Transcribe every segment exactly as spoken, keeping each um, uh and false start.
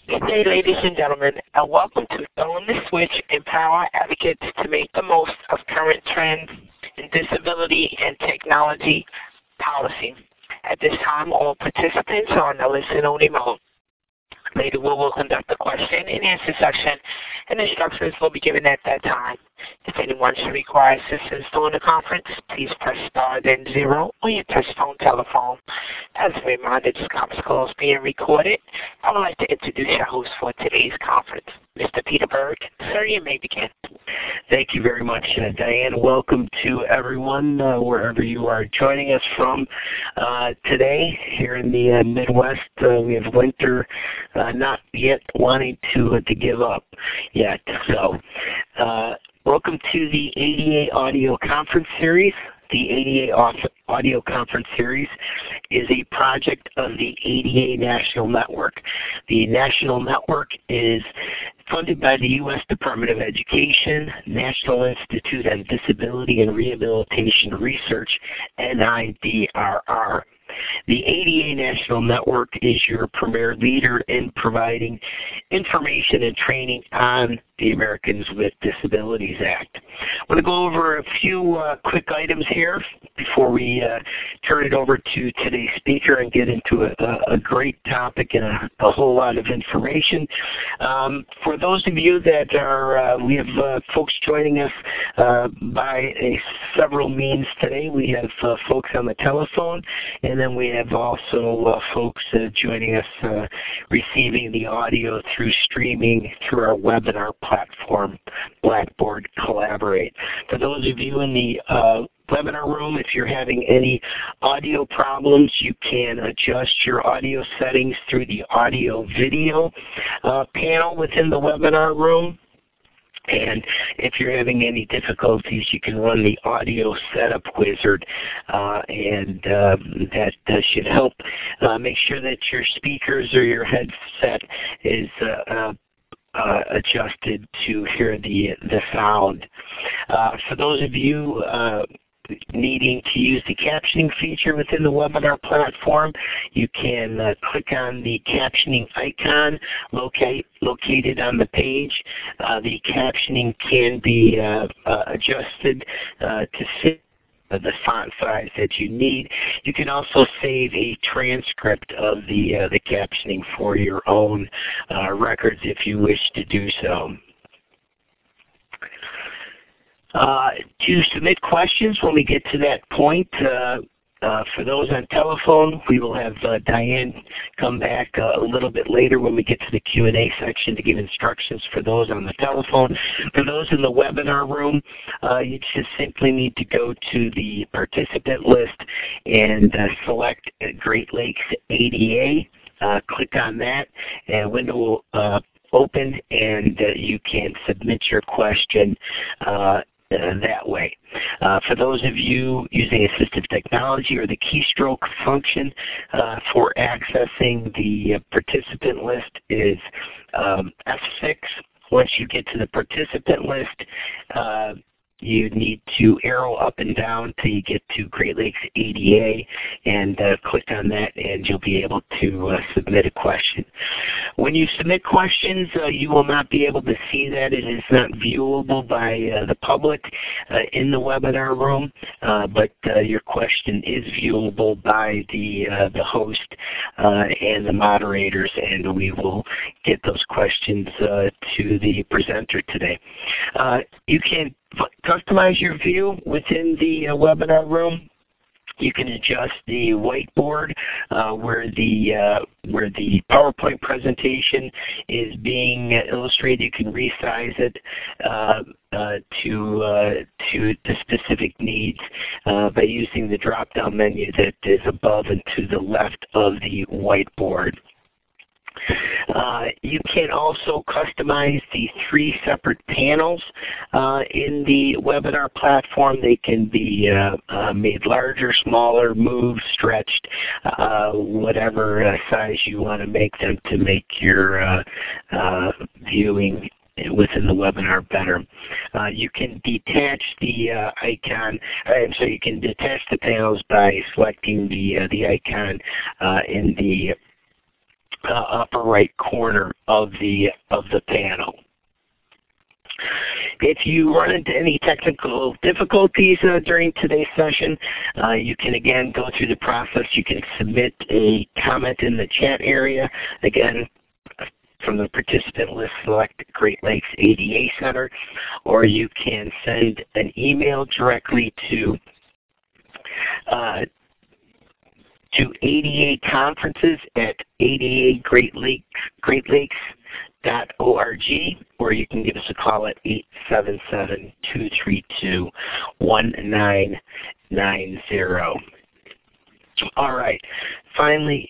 Good day, ladies and gentlemen, and welcome to Throwing the Switch, Empower Advocates to make the most of current trends in disability and technology policy. At this time, all participants are on a listen-only mode. Later, we will conduct a question and answer section, and instructions will be given at that time. If anyone should require assistance during the conference, please press star then zero on your touch-tone telephone. As a reminder, this conference call is being recorded. I would like to introduce your host for today's conference, Mister Peter Berg. Sir, you may begin. Thank you very much, uh, Diane. Welcome to everyone, uh, wherever you are joining us from. Uh, today, here in the uh, Midwest, uh, we have winter uh, not yet wanting to, uh, to give up yet. So, uh, welcome to the A D A Audio Conference Series. The A D A Audio Conference Series is a project of the A D A National Network. The National Network is funded by the U S Department of Education, National Institute on Disability and Rehabilitation Research, N I D R R. The A D A National Network is your premier leader in providing information and training on the Americans with Disabilities Act. I want to go over a few uh, quick items here before we uh, turn it over to today's speaker and get into a, a great topic and a, a whole lot of information. Um, for those of you that are, uh, we have uh, folks joining us uh, by a, several means today. We have uh, folks on the telephone, and then we have also uh, folks uh, joining us uh, receiving the audio through streaming through our webinar platform, Blackboard Collaborate. For those of you in the uh, webinar room, if you're having any audio problems, you can adjust your audio settings through the audio video uh, panel within the webinar room. And if you're having any difficulties, you can run the audio setup wizard, uh, and uh, that uh, should help uh, make sure that your speakers or your headset is uh, uh, Uh, adjusted to hear the the sound. Uh, for those of you uh, needing to use the captioning feature within the webinar platform, you can uh, click on the captioning icon locate, located on the page. Uh, the captioning can be uh, uh, adjusted uh, to fit the font size that you need. You can also save a transcript of the uh, the captioning for your own uh, records if you wish to do so. Uh, to submit questions when we get to that point, uh, Uh, for those on telephone, we will have uh, Diane come back uh, a little bit later when we get to the Q and A section to give instructions for those on the telephone. For those in the webinar room, uh, you just simply need to go to the participant list and uh, select Great Lakes A D A. Uh, click on that, and a window will uh, open, and uh, you can submit your question uh, Uh, that way. Uh, for those of you using assistive technology or the keystroke function uh, for accessing the uh, participant list is um, F six. Once you get to the participant list, uh, you need to arrow up and down till you get to Great Lakes A D A, and uh, click on that, and you'll be able to uh, submit a question. When you submit questions, uh, you will not be able to see that. It is not viewable by uh, the public uh, in the webinar room, uh, but uh, your question is viewable by the, uh, the host uh, and the moderators, and we will get those questions uh, to the presenter today. Uh, you can customize your view within the uh, webinar room. You can adjust the whiteboard uh, where the uh, where the PowerPoint presentation is being illustrated. You can resize it uh, uh, to uh, to the specific needs uh, by using the drop-down menu that is above and to the left of the whiteboard. Uh, you can also customize the three separate panels uh, in the webinar platform. They can be uh, uh, made larger, smaller, moved, stretched, uh, whatever uh, size you want to make them to make your uh, uh, viewing within the webinar better. Uh, you can detach the uh, icon, uh, so you can detach the panels by selecting the uh, the icon uh, in the uh, upper right corner of the of the panel. If you run into any technical difficulties uh, during today's session, uh, you can again go through the process. You can submit a comment in the chat area. Again, from the participant list, select Great Lakes A D A Center, or you can send an email directly to uh, to A D A conferences at A D A Great Lakes Great Lakes dot org, or you can give us a call at eight seven seven, two three two, one nine nine zero. All right. Finally,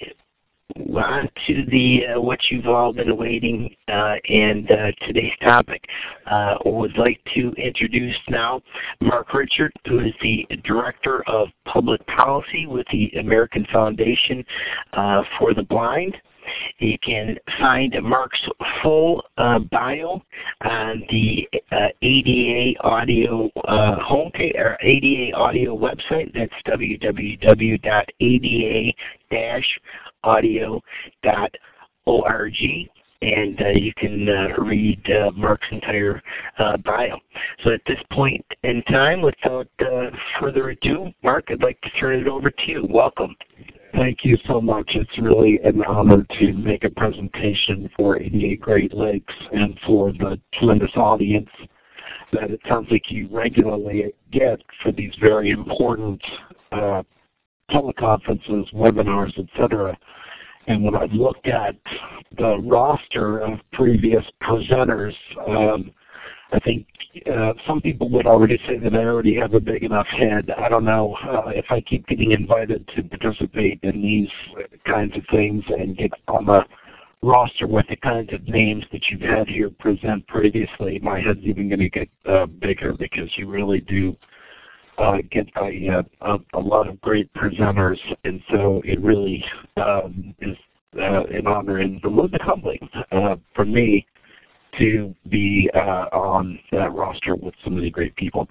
on to the uh, what you've all been awaiting uh, and uh, today's topic. Uh, I would like to introduce now Mark Richard, who is the Director of Public Policy with the American Foundation uh, for the Blind. You can find Mark's full uh, bio on the uh, A D A Audio uh, homepage or A D A Audio website. That's w w w dot a d a dash audio dot org, and uh, you can uh, read uh, Mark's entire uh, bio. So at this point in time, without uh, further ado, Mark, I'd like to turn it over to you. Welcome. Thank you so much. It's really an honor to make a presentation for A D A Great Lakes and for the tremendous audience that it sounds like you regularly get for these very important uh, teleconferences, webinars, et cetera. And when I looked at the roster of previous presenters, um, I think uh, some people would already say that I already have a big enough head. I don't know uh, if I keep getting invited to participate in these kinds of things and get on the roster with the kinds of names that you've had here present previously. My head's even going to get uh, bigger because you really do uh, get a, a, a lot of great presenters, and so it really um, is uh, an honor and a little bit humbling uh, for me to be uh, on that roster with so many great people.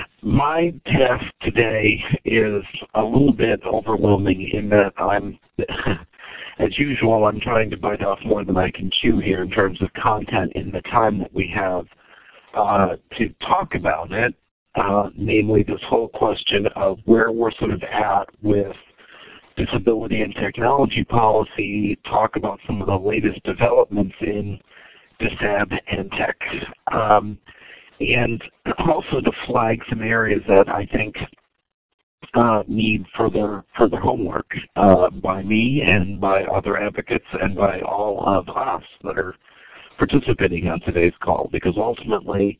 My task today is a little bit overwhelming in that I'm, as usual, I'm trying to bite off more than I can chew here in terms of content in the time that we have uh, to talk about it, uh, namely this whole question of where we're sort of at with disability and technology policy, talk about some of the latest developments in Disab and tech, um, and also to flag some areas that I think uh, need further further homework uh, by me and by other advocates and by all of us that are participating on today's call, because ultimately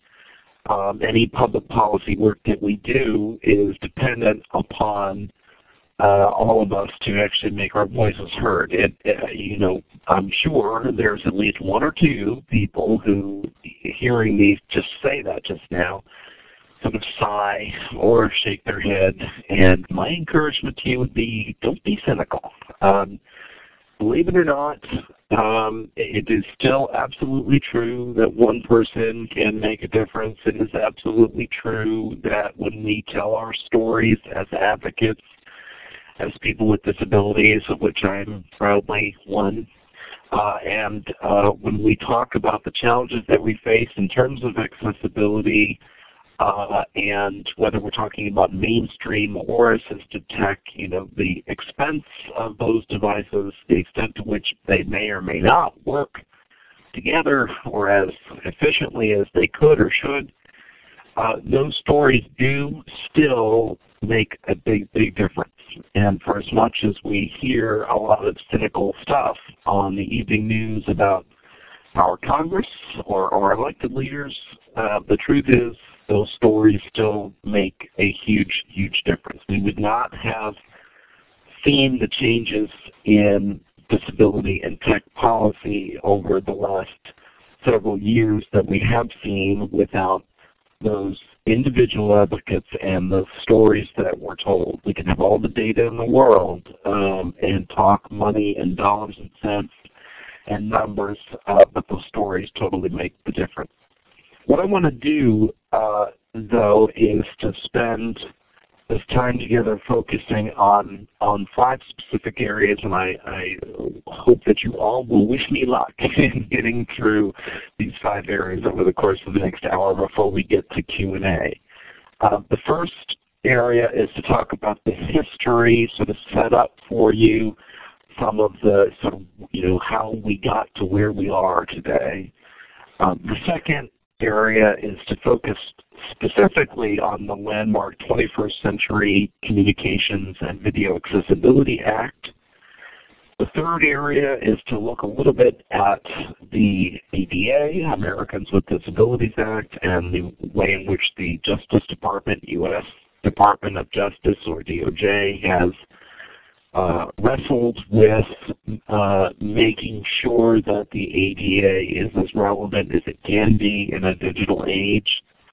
um, any public policy work that we do is dependent upon Uh, all of us to actually make our voices heard. It, uh, you know, I'm sure there's at least one or two people who, hearing me just say that just now, sort of sigh or shake their head. And my encouragement to you would be, don't be cynical. Um, believe it or not, um, it is still absolutely true that one person can make a difference. It is absolutely true that when we tell our stories as advocates, as people with disabilities, of which I'm proudly one, uh, and uh, when we talk about the challenges that we face in terms of accessibility, uh, and whether we're talking about mainstream or assistive tech, you know, the expense of those devices, the extent to which they may or may not work together or as efficiently as they could or should, uh, those stories do still make a big, big difference. And for as much as we hear a lot of cynical stuff on the evening news about our Congress or our elected leaders, uh, the truth is those stories still make a huge, huge difference. We would not have seen the changes in disability and tech policy over the last several years that we have seen without those individual advocates and the stories that were told. We can have all the data in the world um, and talk money and dollars and cents and numbers, uh, but those stories totally make the difference. What I want to do, uh, though, is to spend this time together focusing on on five specific areas, and I, I hope that you all will wish me luck in getting through these five areas over the course of the next hour before we get to Q and A. Uh, the first area is to talk about the history, sort of set up for you some of the sort of, you know, how we got to where we are today. Um, the second area is to focus specifically on the landmark twenty-first Century Communications and Video Accessibility Act. The third area is to look a little bit at the A D A, Americans with Disabilities Act, and the way in which the Justice Department, U S Department of Justice, or D O J, has uh, wrestled with uh, making sure that the A D A is as relevant as it can be in a digital age.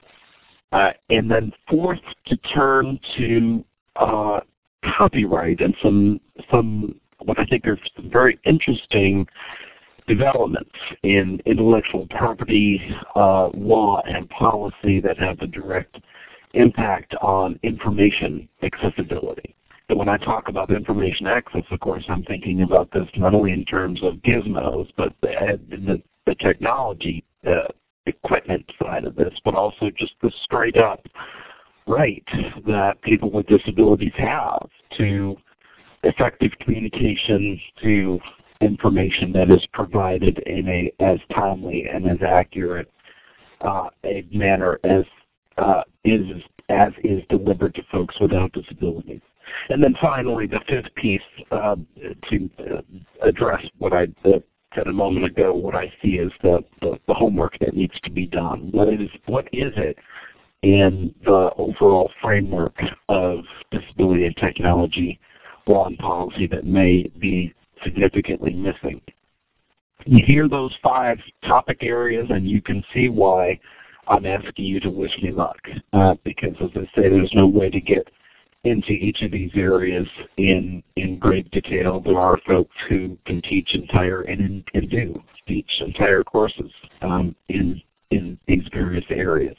Uh, and then fourth, to turn to uh, copyright and some some what I think are some very interesting developments in intellectual property uh, law and policy that have a direct impact on information accessibility. And when I talk about information access, of course, I'm thinking about this not only in terms of gizmos, but the, the, the technology uh, equipment side of this, but also just the straight up right that people with disabilities have to effective communication, to information that is provided in a as timely and as accurate uh, a manner as uh, is as is delivered to folks without disabilities. And then finally, the fifth piece uh, to uh, address what I uh, said a moment ago, what I see as the, the, the homework that needs to be done. What is, what is it in the overall framework of disability and technology law and policy that may be significantly missing? You hear those five topic areas and you can see why I'm asking you to wish me luck, uh, because as I say, there's no way to get into each of these areas in in great detail. There are folks who can teach entire and, and do teach entire courses um, in in these various areas.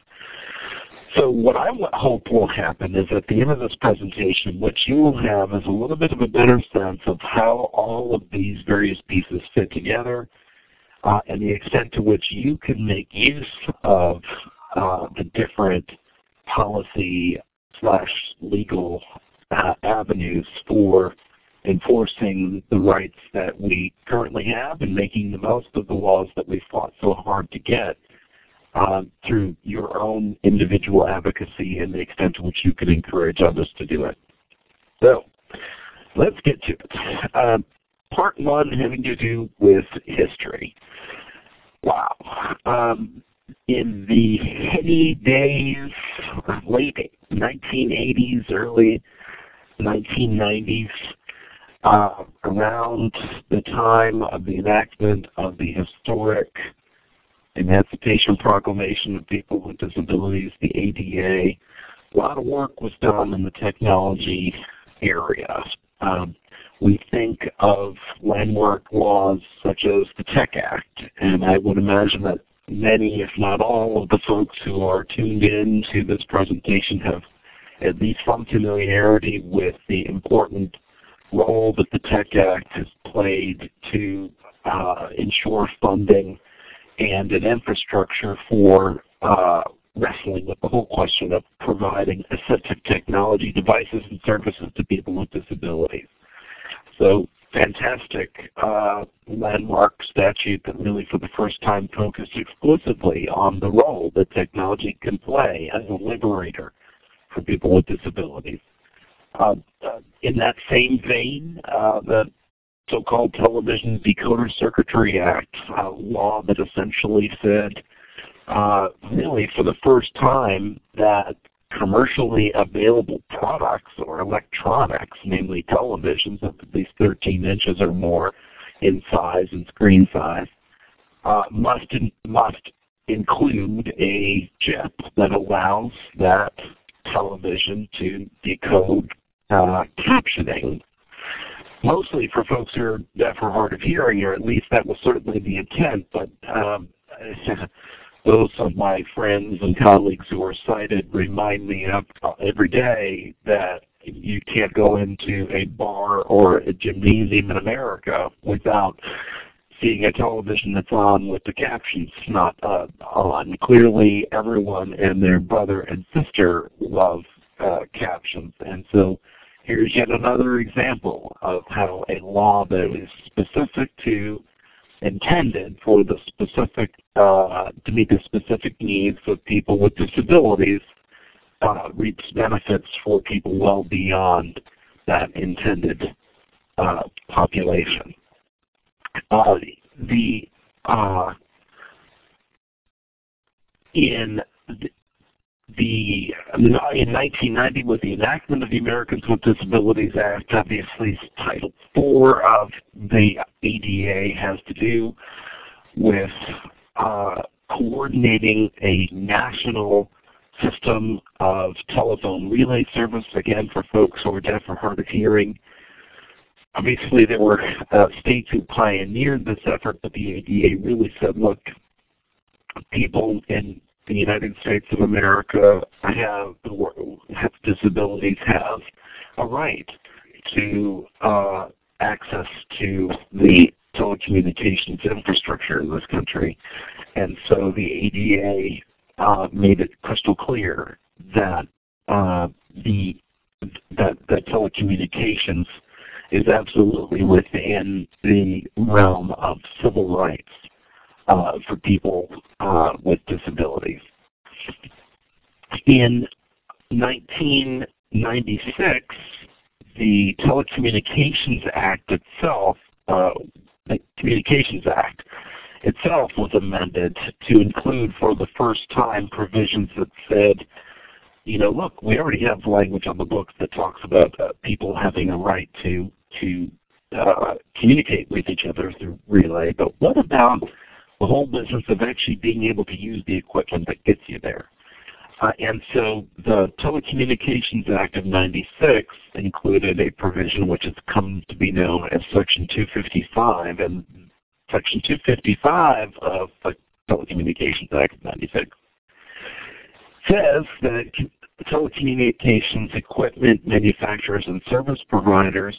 So what I hope will happen is at the end of this presentation, what you will have is a little bit of a better sense of how all of these various pieces fit together uh, and the extent to which you can make use of uh, the different policy slash legal uh, avenues for enforcing the rights that we currently have and making the most of the laws that we fought so hard to get uh, through your own individual advocacy and the extent to which you can encourage others to do it. So let's get to it. Uh, part one having to do with history. Wow. Um, in the heady days, late nineteen eighties, early nineteen nineties, uh, around the time of the enactment of the historic Emancipation Proclamation of People with Disabilities, the A D A, a lot of work was done in the technology area. Um, we think of landmark laws such as the Tech Act, and I would imagine that many, if not all, of the folks who are tuned in to this presentation have at least some familiarity with the important role that the Tech Act has played to uh, ensure funding and an infrastructure for uh, wrestling with the whole question of providing assistive technology devices and services to people with disabilities. So fantastic uh, landmark statute that really for the first time focused exclusively on the role that technology can play as a liberator for people with disabilities. Uh, uh, in that same vein, uh, the so-called Television Decoder Circuitry Act, a law that essentially said uh, really for the first time that commercially available products or electronics, namely televisions of at least thirteen inches or more in size and screen size, uh, must in, must include a chip that allows that television to decode uh, captioning, mostly for folks who are deaf or hard of hearing, or at least that was certainly the intent, but um, those of my friends and colleagues who are sighted remind me of uh, every day that you can't go into a bar or a gymnasium in America without seeing a television that's on with the captions not uh, on. Clearly, everyone and their brother and sister love uh, captions. And so here's yet another example of how a law that is specific to, intended for the specific, uh, to meet the specific needs of people with disabilities, uh, reaps benefits for people well beyond that intended uh, population. Uh, the uh, in the, the in nineteen ninety, with the enactment of the Americans with Disabilities Act, obviously Title four of the A D A has to do with uh, coordinating a national system of telephone relay service, again for folks who are deaf or hard of hearing. Obviously, there were uh, states who pioneered this effort, but the A D A really said, look, people in the United States of America have, have disabilities, have a right to uh, access to the telecommunications infrastructure in this country. And so the A D A uh, made it crystal clear that uh, the that, that telecommunications is absolutely within the realm of civil rights uh, for people uh, with disabilities. In nineteen ninety-six, the Telecommunications Act itself, uh, the Communications Act itself was amended to include for the first time provisions that said, you know, look, we already have language on the books that talks about uh, people having a right to to uh, communicate with each other through relay, but what about the whole business of actually being able to use the equipment that gets you there? Uh, and so the Telecommunications Act of ninety-six included a provision which has come to be known as Section two fifty-five, and Section two fifty-five of the Telecommunications Act of ninety-six says that telecommunications equipment manufacturers and service providers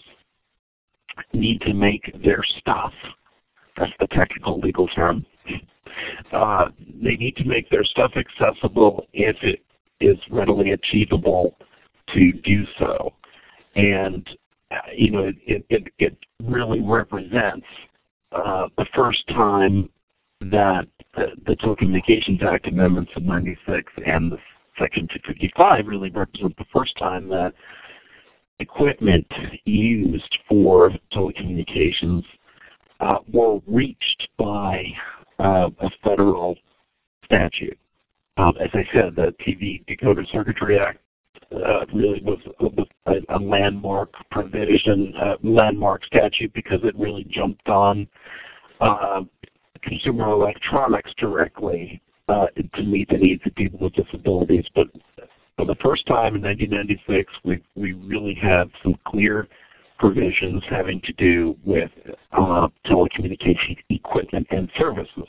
need to make their stuff, that's the technical legal term, uh, they need to make their stuff accessible if it is readily achievable to do so. And, uh, you know, it, it, it really represents uh, the first time that the, the Telecommunications Act amendments of ninety-six and the Section two fifty-five really represent the first time that equipment used for telecommunications uh, were reached by uh, a federal statute. Um, as I said, the T V Decoder Circuitry Act uh, really was a, a landmark provision, a landmark statute, because it really jumped on uh, consumer electronics directly uh, to meet the needs of people with disabilities. But for the first time in nineteen ninety-six, we, we really have some clear provisions having to do with uh, telecommunication equipment and services.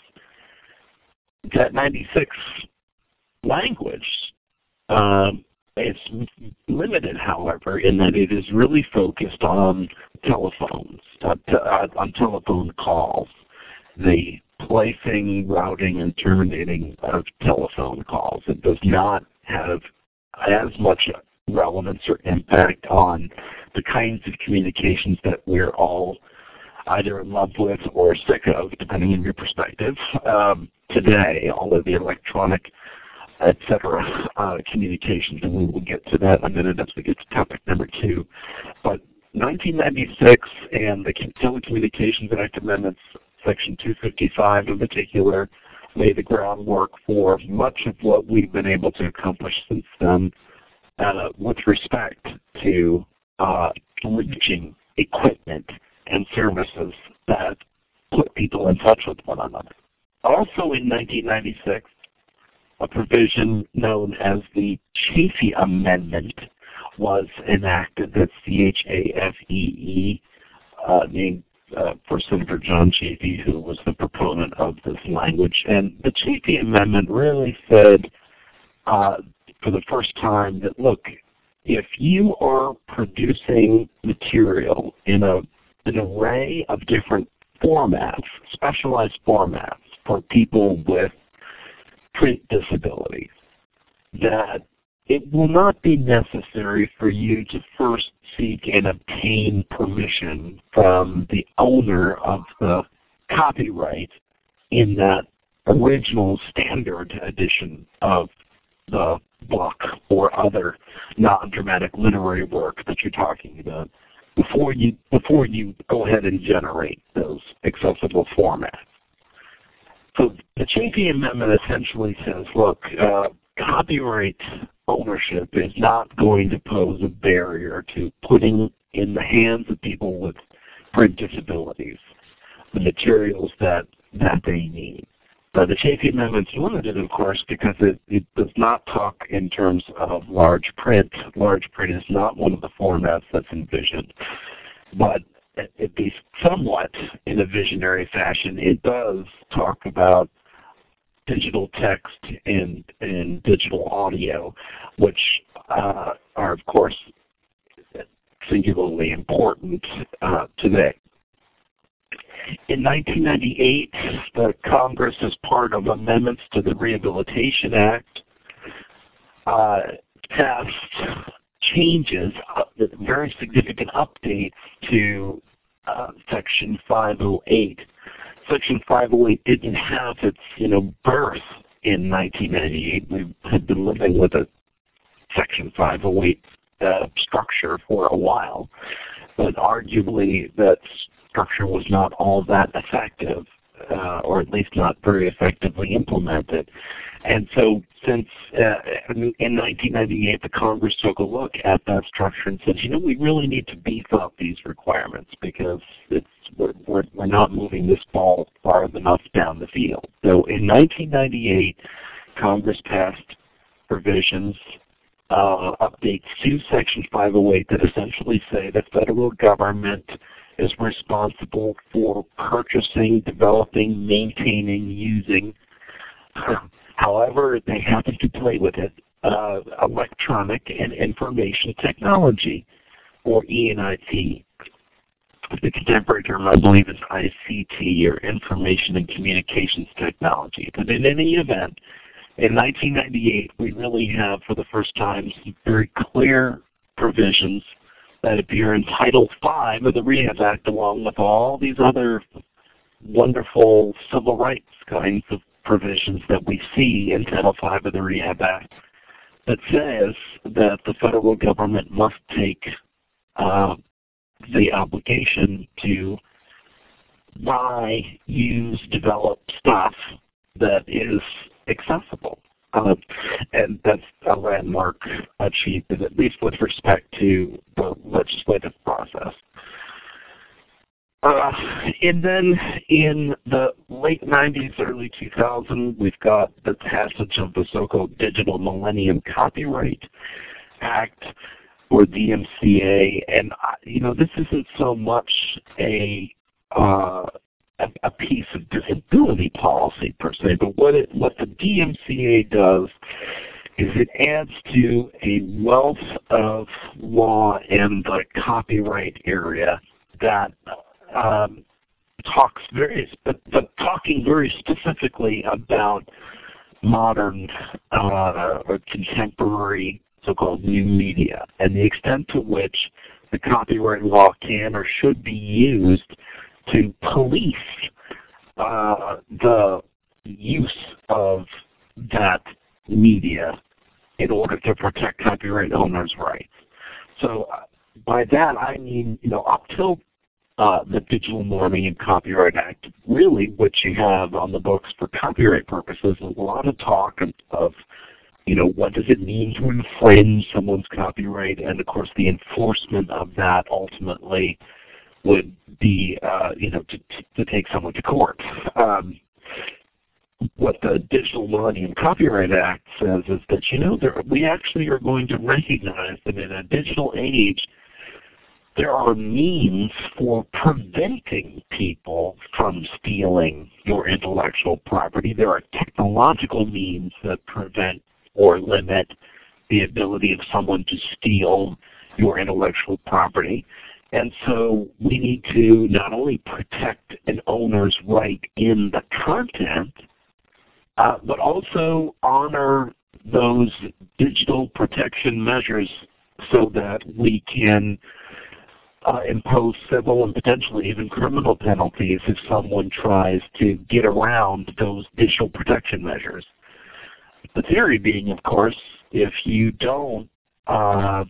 That ninety-six language um, is limited, however, in that it is really focused on telephones, uh, t uh, on telephone calls, the placing, routing, and terminating of telephone calls. It does not have as much relevance or impact on the kinds of communications that we're all either in love with or sick of, depending on your perspective, um, today, all of the electronic, et cetera, uh, communications, and we will get to that in a minute as we get to topic number two. But nineteen ninety-six and the Telecommunications Act amendments, Section two fifty-five in particular, laid the groundwork for much of what we've been able to accomplish since then uh, with respect to uh, reaching equipment and services that put people in touch with one another. Also in nineteen ninety-six, a provision known as the Chafee Amendment was enacted. That's C H A F E E, uh, named uh, for Senator John Chafee, who was the proponent of of this language. And the Chafee Amendment really said uh, for the first time that, look, if you are producing material in a, an array of different formats, specialized formats for people with print disabilities, that it will not be necessary for you to first seek and obtain permission from the owner of the copyright in that original standard edition of the book or other non-dramatic literary work that you're talking about before you before you go ahead and generate those accessible formats. So the Chafee Amendment essentially says, look, uh, copyright ownership is not going to pose a barrier to putting in the hands of people with print disabilities the materials that, that they need. So the Chafee Amendment's limited, of course, because it, it does not talk in terms of large print. Large print is not one of the formats that's envisioned. But at least somewhat in a visionary fashion, it does talk about digital text and, and digital audio, which uh, are, of course, singularly important uh, today. In nineteen ninety-eight, the Congress, as part of amendments to the Rehabilitation Act, uh, passed changes, uh, very significant updates to uh, Section five oh eight. Section five oh eight didn't have its, you know, birth in nineteen ninety-eight. We had been living with a Section five oh eight uh, structure for a while, but arguably that structure was not all that effective, uh, or at least not very effectively implemented. And so since uh, in nineteen ninety-eight, the Congress took a look at that structure and said, you know, we really need to beef up these requirements because it's we're, we're, we're not moving this ball far enough down the field. So in nineteen ninety-eight, Congress passed provisions, uh, updates to Section five oh eight that essentially say the federal government is responsible for purchasing, developing, maintaining, using, however they happen to play with it, uh, electronic and information technology, or E and I T. The contemporary term, I believe, is I C T, or Information and Communications Technology. But in any event, in nineteen ninety-eight, we really have, for the first time, some very clear provisions that appear in Title five of the Rehab Act, along with all these other wonderful civil rights kinds of provisions that we see in Title five of the Rehab Act, that says that the federal government must take uh, the obligation to buy, use, develop stuff that is accessible. Uh, and that's a landmark achievement, at least with respect to the legislative process. Uh, and then in the late nineties, early two thousand, we've got the passage of the so-called Digital Millennium Copyright Act, or D M C A. And, you know, this isn't so much a uh, A, a piece of disability policy per se, but what it what the D M C A does is it adds to a wealth of law in the copyright area that um, talks very, but, but talking very specifically about modern uh, or contemporary so-called new media and the extent to which the copyright law can or should be used to police uh, the use of that media in order to protect copyright owners' rights. So uh, by that I mean, you know, up till uh, the Digital Millennium Copyright Act, really what you have on the books for copyright purposes is a lot of talk of, of you know, what does it mean to infringe someone's copyright, and of course the enforcement of that ultimately would be, uh, you know, to, to take someone to court. Um, what the Digital Millennium Copyright Act says is that, you know, there, we actually are going to recognize that in a digital age, there are means for preventing people from stealing your intellectual property. There are technological means that prevent or limit the ability of someone to steal your intellectual property. And so we need to not only protect an owner's right in the content, uh, but also honor those digital protection measures so that we can uh, impose civil and potentially even criminal penalties if someone tries to get around those digital protection measures. The theory being, of course, if you don't uh,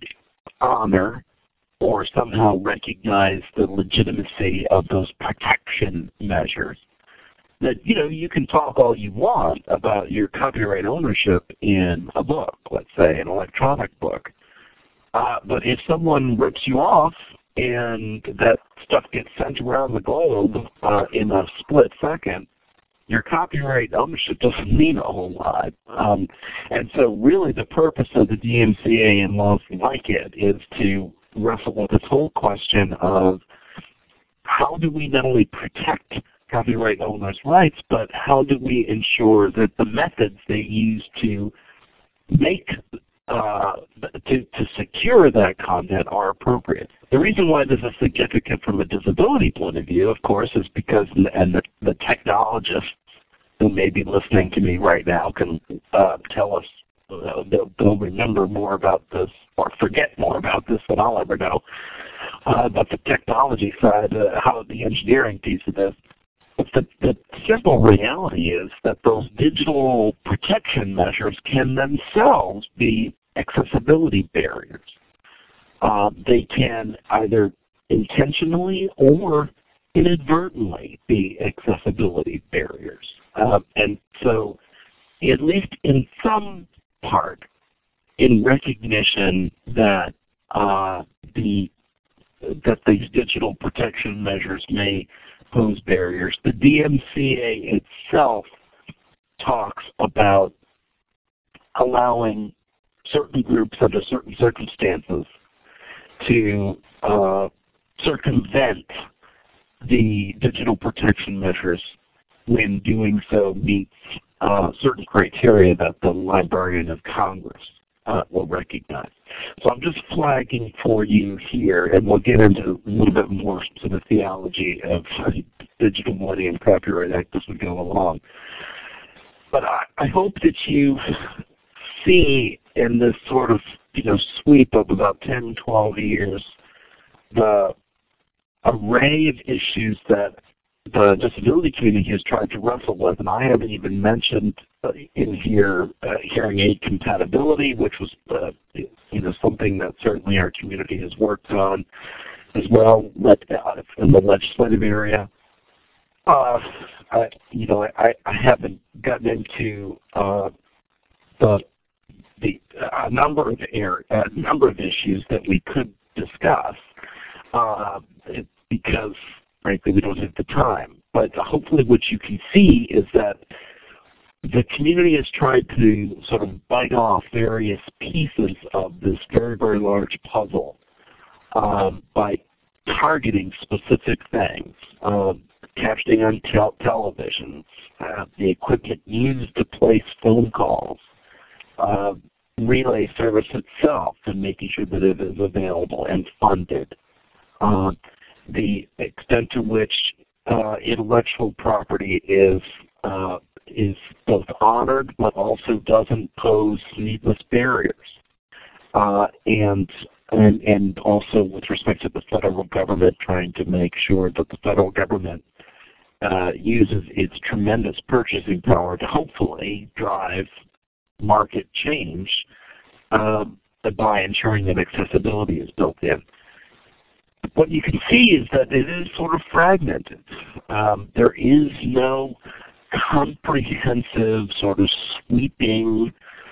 honor or somehow recognize the legitimacy of those protection measures, that, you know, you can talk all you want about your copyright ownership in a book, let's say an electronic book. Uh, but if someone rips you off and that stuff gets sent around the globe uh, in a split second, your copyright ownership doesn't mean a whole lot. Um, and so really the purpose of the D M C A and laws like it is to wrestle with this whole question of how do we not only protect copyright owners' rights, but how do we ensure that the methods they use to make uh, to, to secure that content are appropriate. The reason why this is significant from a disability point of view, of course, is because, and the, the technologists who may be listening to me right now can uh, tell us, uh, they'll, they'll remember more about this or forget more about this than I'll ever know, uh, about the technology side, uh, how the engineering piece of this. But the, the simple reality is that those digital protection measures can themselves be accessibility barriers. Uh, they can either intentionally or inadvertently be accessibility barriers. Uh, and so, at least in some part, in recognition that uh, the that these digital protection measures may pose barriers, the D M C A itself talks about allowing certain groups under certain circumstances to uh, circumvent the digital protection measures when doing so meets uh, certain criteria that the Librarian of Congress uh, will recognize. So I'm just flagging for you here, and we'll get into a little bit more to the theology of Digital Millennium Copyright Act as we go along. But I, I hope that you see in this sort of, you know, sweep of about ten, twelve years the array of issues that the disability community has tried to wrestle with, and I haven't even mentioned uh, in here uh, hearing aid compatibility, which was uh, you know something that certainly our community has worked on as well, but uh, in the legislative area. Uh, I, you know, I, I haven't gotten into uh, the the a number of air, a number of issues that we could discuss uh, it, because. Frankly, we don't have the time. But hopefully what you can see is that the community has tried to sort of bite off various pieces of this very, very large puzzle um, by targeting specific things. Uh, captioning on tel television, uh, the equipment used to place phone calls, uh, relay service itself, and making sure that it is available and funded. Uh, the extent to which uh, intellectual property is uh, is both honored but also doesn't pose needless barriers, uh, and and and also with respect to the federal government trying to make sure that the federal government uh, uses its tremendous purchasing power to hopefully drive market change uh, by ensuring that accessibility is built in. What you can see is that it is sort of fragmented. Um, there is no comprehensive sort of sweeping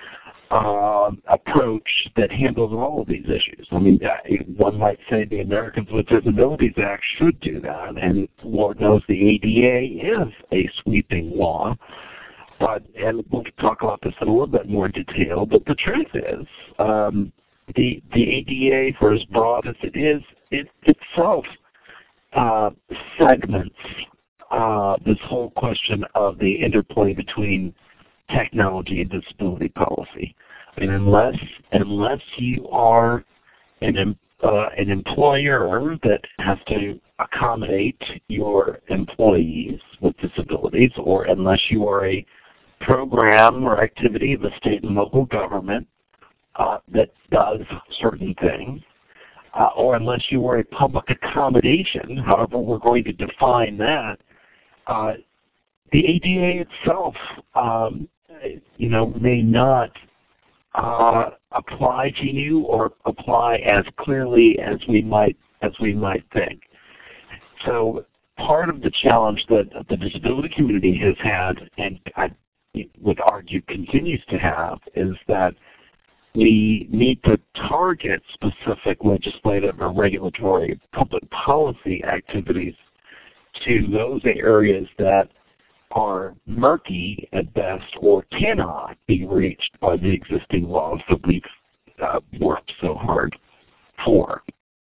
uh, approach that handles all of these issues. I mean, one might say the Americans with Disabilities Act should do that, and Lord knows the A D A is a sweeping law. But, and we'll talk about this in a little bit more detail, but the truth is, um, the, the A D A, for as broad as it is, it itself uh, segments uh, this whole question of the interplay between technology and disability policy. I mean, unless unless you are an uh, an employer that has to accommodate your employees with disabilities, or unless you are a program or activity of the state and local government uh, that does certain things, uh, or unless you are a public accommodation, however we're going to define that, uh, the A D A itself, um, you know, may not uh, apply to you or apply as clearly as we might as we might think. So part of the challenge that the disability community has had, and I would argue continues to have, is that we need to target specific legislative or regulatory public policy activities to those areas that are murky at best or cannot be reached by the existing laws that we've uh, worked so hard for.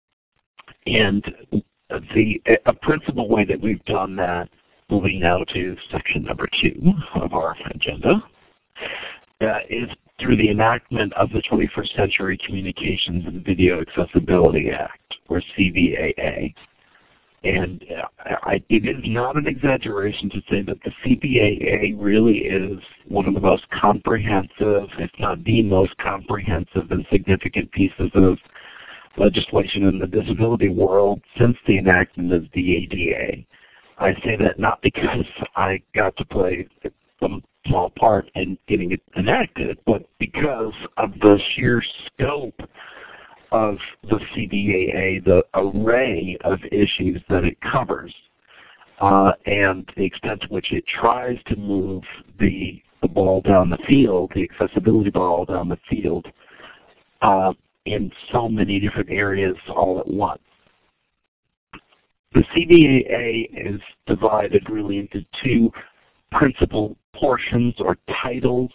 And the a principal way that we've done that, moving now to section number two of our agenda, uh, is through the enactment of the twenty-first Century Communications and Video Accessibility Act, or C V A A. And uh, I, it is not an exaggeration to say that the C V A A really is one of the most comprehensive, if not the most comprehensive and significant pieces of legislation in the disability world since the enactment of the A D A. I say that not because I got to play some small part in getting it enacted, but because of the sheer scope of the C V A A, the array of issues that it covers, uh, and the extent to which it tries to move the, the ball down the field, the accessibility ball down the field, uh, in so many different areas all at once. The C V A A is divided really into two principal portions or titles.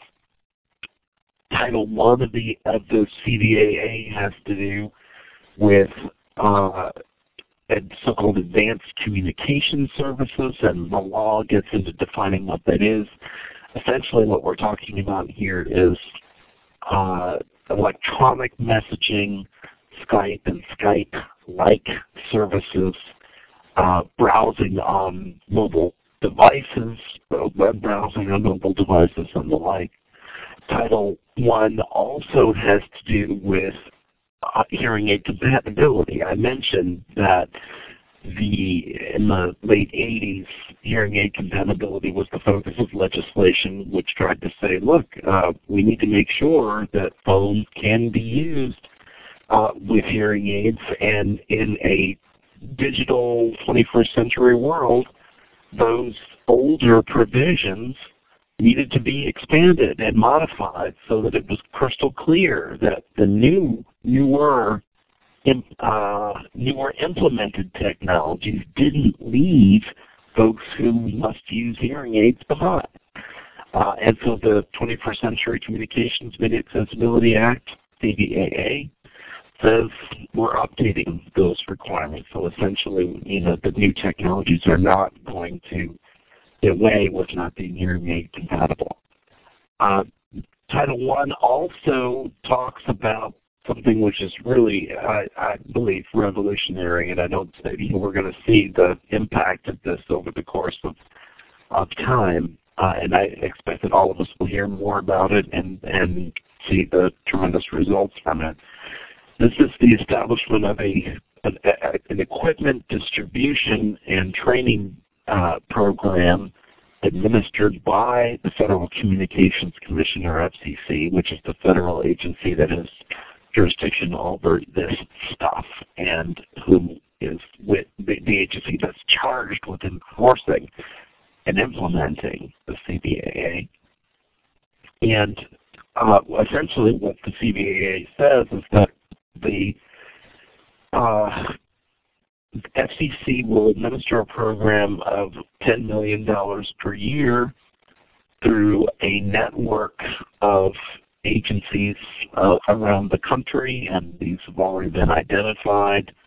Title one of the of the C V A A has to do with uh, so-called advanced communication services, and the law gets into defining what that is. Essentially, what we're talking about here is uh, electronic messaging, Skype and Skype-like services, uh, browsing on mobile devices, web browsing on mobile devices, and the like. Title one also has to do with uh, hearing aid compatibility. I mentioned that the in the late eighties, hearing aid compatibility was the focus of legislation, which tried to say, look, uh, we need to make sure that phones can be used uh, with hearing aids, and in a digital twenty-first century world, those older provisions needed to be expanded and modified so that it was crystal clear that the new, newer, uh, newer implemented technologies didn't leave folks who must use hearing aids behind. Uh, and so the twenty-first Century Communications Video Accessibility Act, C V A A, says we're updating those requirements. So essentially, you know, the new technologies are not going to get away with not being hearing aid compatible. Uh, Title one also talks about something which is really, I, I believe, revolutionary, and I don't say, you know, we're going to see the impact of this over the course of, of time, uh, and I expect that all of us will hear more about it and, and see the tremendous results from it. This is the establishment of a, an, an equipment distribution and training uh, program administered by the Federal Communications Commission, or F C C, which is the federal agency that has jurisdiction over this stuff and who is with the, the agency that's charged with enforcing and implementing the C V A A. And uh, essentially what the C V A A says is that the uh, F C C will administer a program of ten million dollars per year through a network of agencies uh, around the country, and these have already been identified.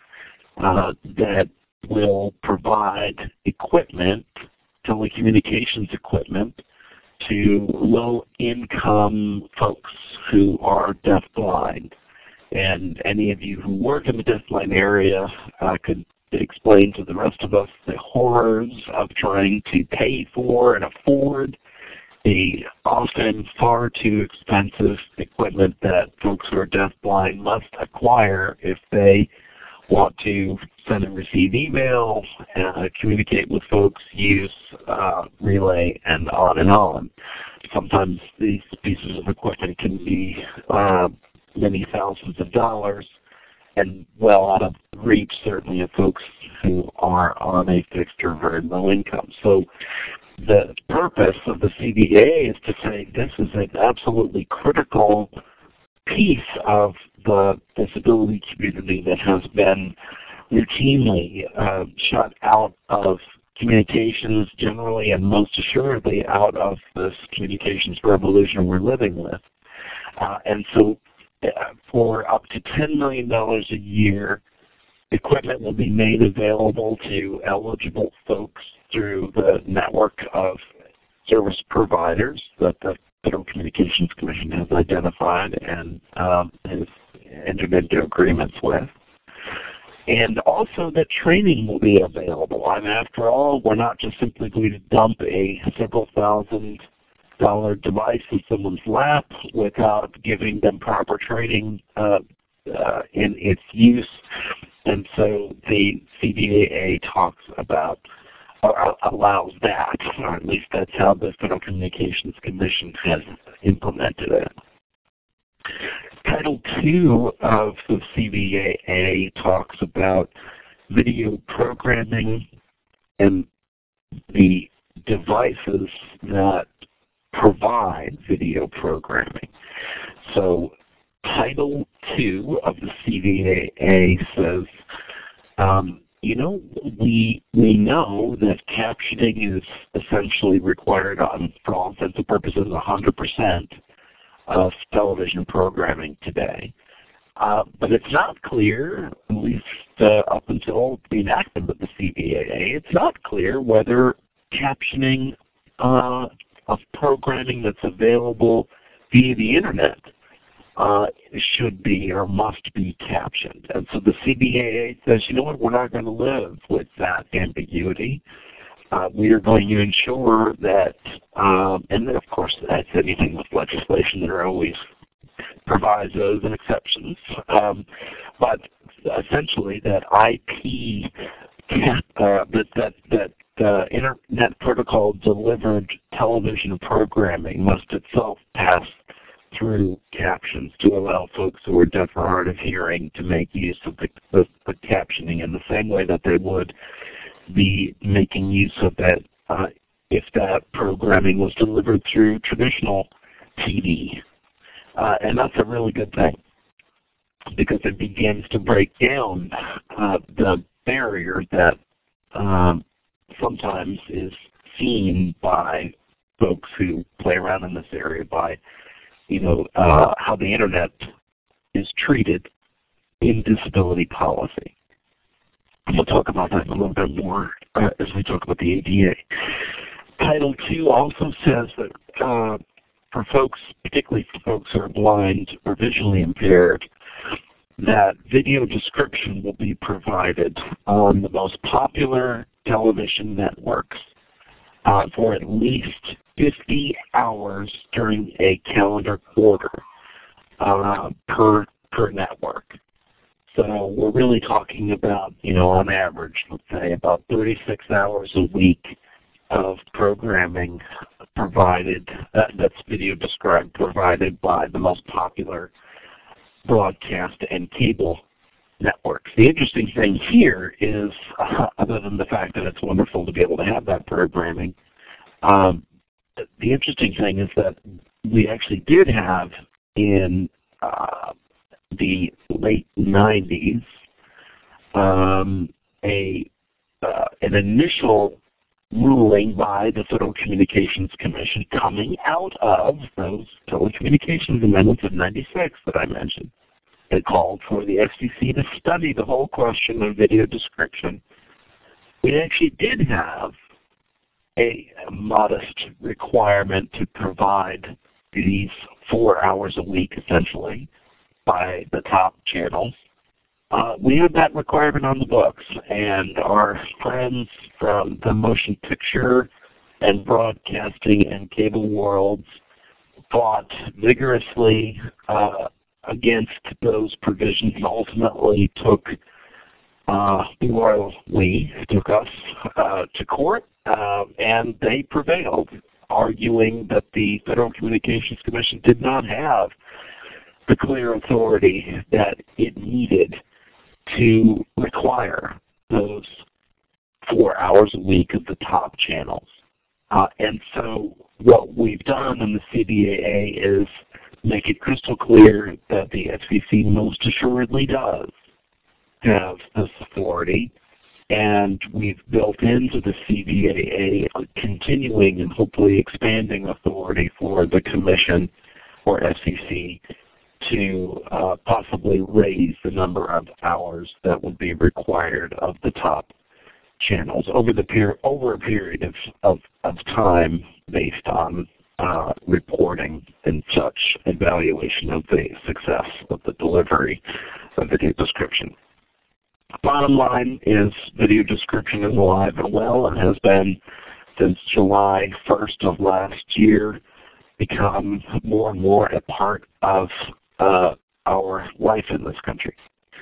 uh, that will provide equipment, telecommunications equipment, to low-income folks who are deafblind. And any of you who work in the deafblind area uh, could explain to the rest of us the horrors of trying to pay for and afford the often far too expensive equipment that folks who are deafblind must acquire if they want to send and receive email, uh, communicate with folks, use uh, Relay, and on and on. Sometimes these pieces of equipment can be uh, many thousands of dollars and well out of reach, certainly, of folks who are on a fixed or very low income. So the purpose of the C D A A is to say this is an absolutely critical piece of the disability community that has been routinely uh, shut out of communications generally, and most assuredly out of this communications revolution we're living with. Uh, and so uh, for up to ten million dollars a year, equipment will be made available to eligible folks through the network of service providers that the Federal Communications Commission has identified and um, has entered into agreements with. And also that training will be available. I mean, after all, we're not just simply going to dump a several thousand dollar device in someone's lap without giving them proper training uh, uh, in its use. And so the C D A A talks about or allows that, or at least that's how the Federal Communications Commission has implemented it. Title two of the C D A A talks about video programming and the devices that provide video programming. So Title two of the C D A A says, um, you know, we we know that captioning is essentially required on, for all intents and purposes, one hundred percent of television programming today. Uh, but it's not clear, at least uh, up until the enactment of the C D A A, it's not clear whether captioning uh, of programming that's available via the Internet Uh, should be or must be captioned. And so the C D A A says, you know what, we're not going to live with that ambiguity. Uh, we are going to ensure that, um, and then of course that's anything with legislation, there are always provisos and exceptions, um, but essentially that I P, uh, that, that, that uh, Internet Protocol delivered television programming must itself pass through captions to allow folks who are deaf or hard of hearing to make use of the, the, the captioning in the same way that they would be making use of that uh, if that programming was delivered through traditional T V. Uh, and that's a really good thing because it begins to break down uh, the barrier that um, sometimes is seen by folks who play around in this area by you know, uh, how the Internet is treated in disability policy. And we'll talk about that a little bit more uh, as we talk about the A D A. Title two also says that uh, for folks, particularly for folks who are blind or visually impaired, that video description will be provided on the most popular television networks uh, for at least fifty hours during a calendar quarter uh, per per network. So we're really talking about, you know, on average, let's say about thirty-six hours a week of programming provided, uh, that's video described, provided by the most popular broadcast and cable networks. The interesting thing here is, uh, other than the fact that it's wonderful to be able to have that programming, um, the interesting thing is that we actually did have in uh, the late nineties um, a uh, an initial ruling by the Federal Communications Commission coming out of those telecommunications amendments of ninety-six that I mentioned. it called for the F C C to study the whole question of video description, we actually did have a modest requirement to provide these four hours a week, essentially, by the top channels. Uh, we had that requirement on the books, and our friends from the motion picture and broadcasting and cable worlds fought vigorously uh, against those provisions and ultimately took uh, well, we took us uh, to court, uh, and they prevailed, arguing that the Federal Communications Commission did not have the clear authority that it needed to require those four hours a week of the top channels. Uh, and so what we've done in the C B A A is make it crystal clear that the F C C most assuredly does have this authority, and we've built into the C B A A a continuing and hopefully expanding authority for the Commission or F C C to uh, possibly raise the number of hours that would be required of the top channels over the period over a period of, of, of time based on uh, reporting and such evaluation of the success of the delivery of video description. Bottom line is video description is alive and well and has been since July first of last year become more and more a part of uh, our life in this country.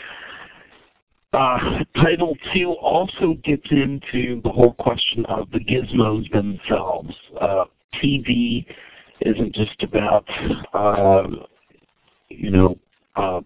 Uh, Title two also gets into the whole question of the gizmos themselves. Uh, T V isn't just about, uh, you know, uh,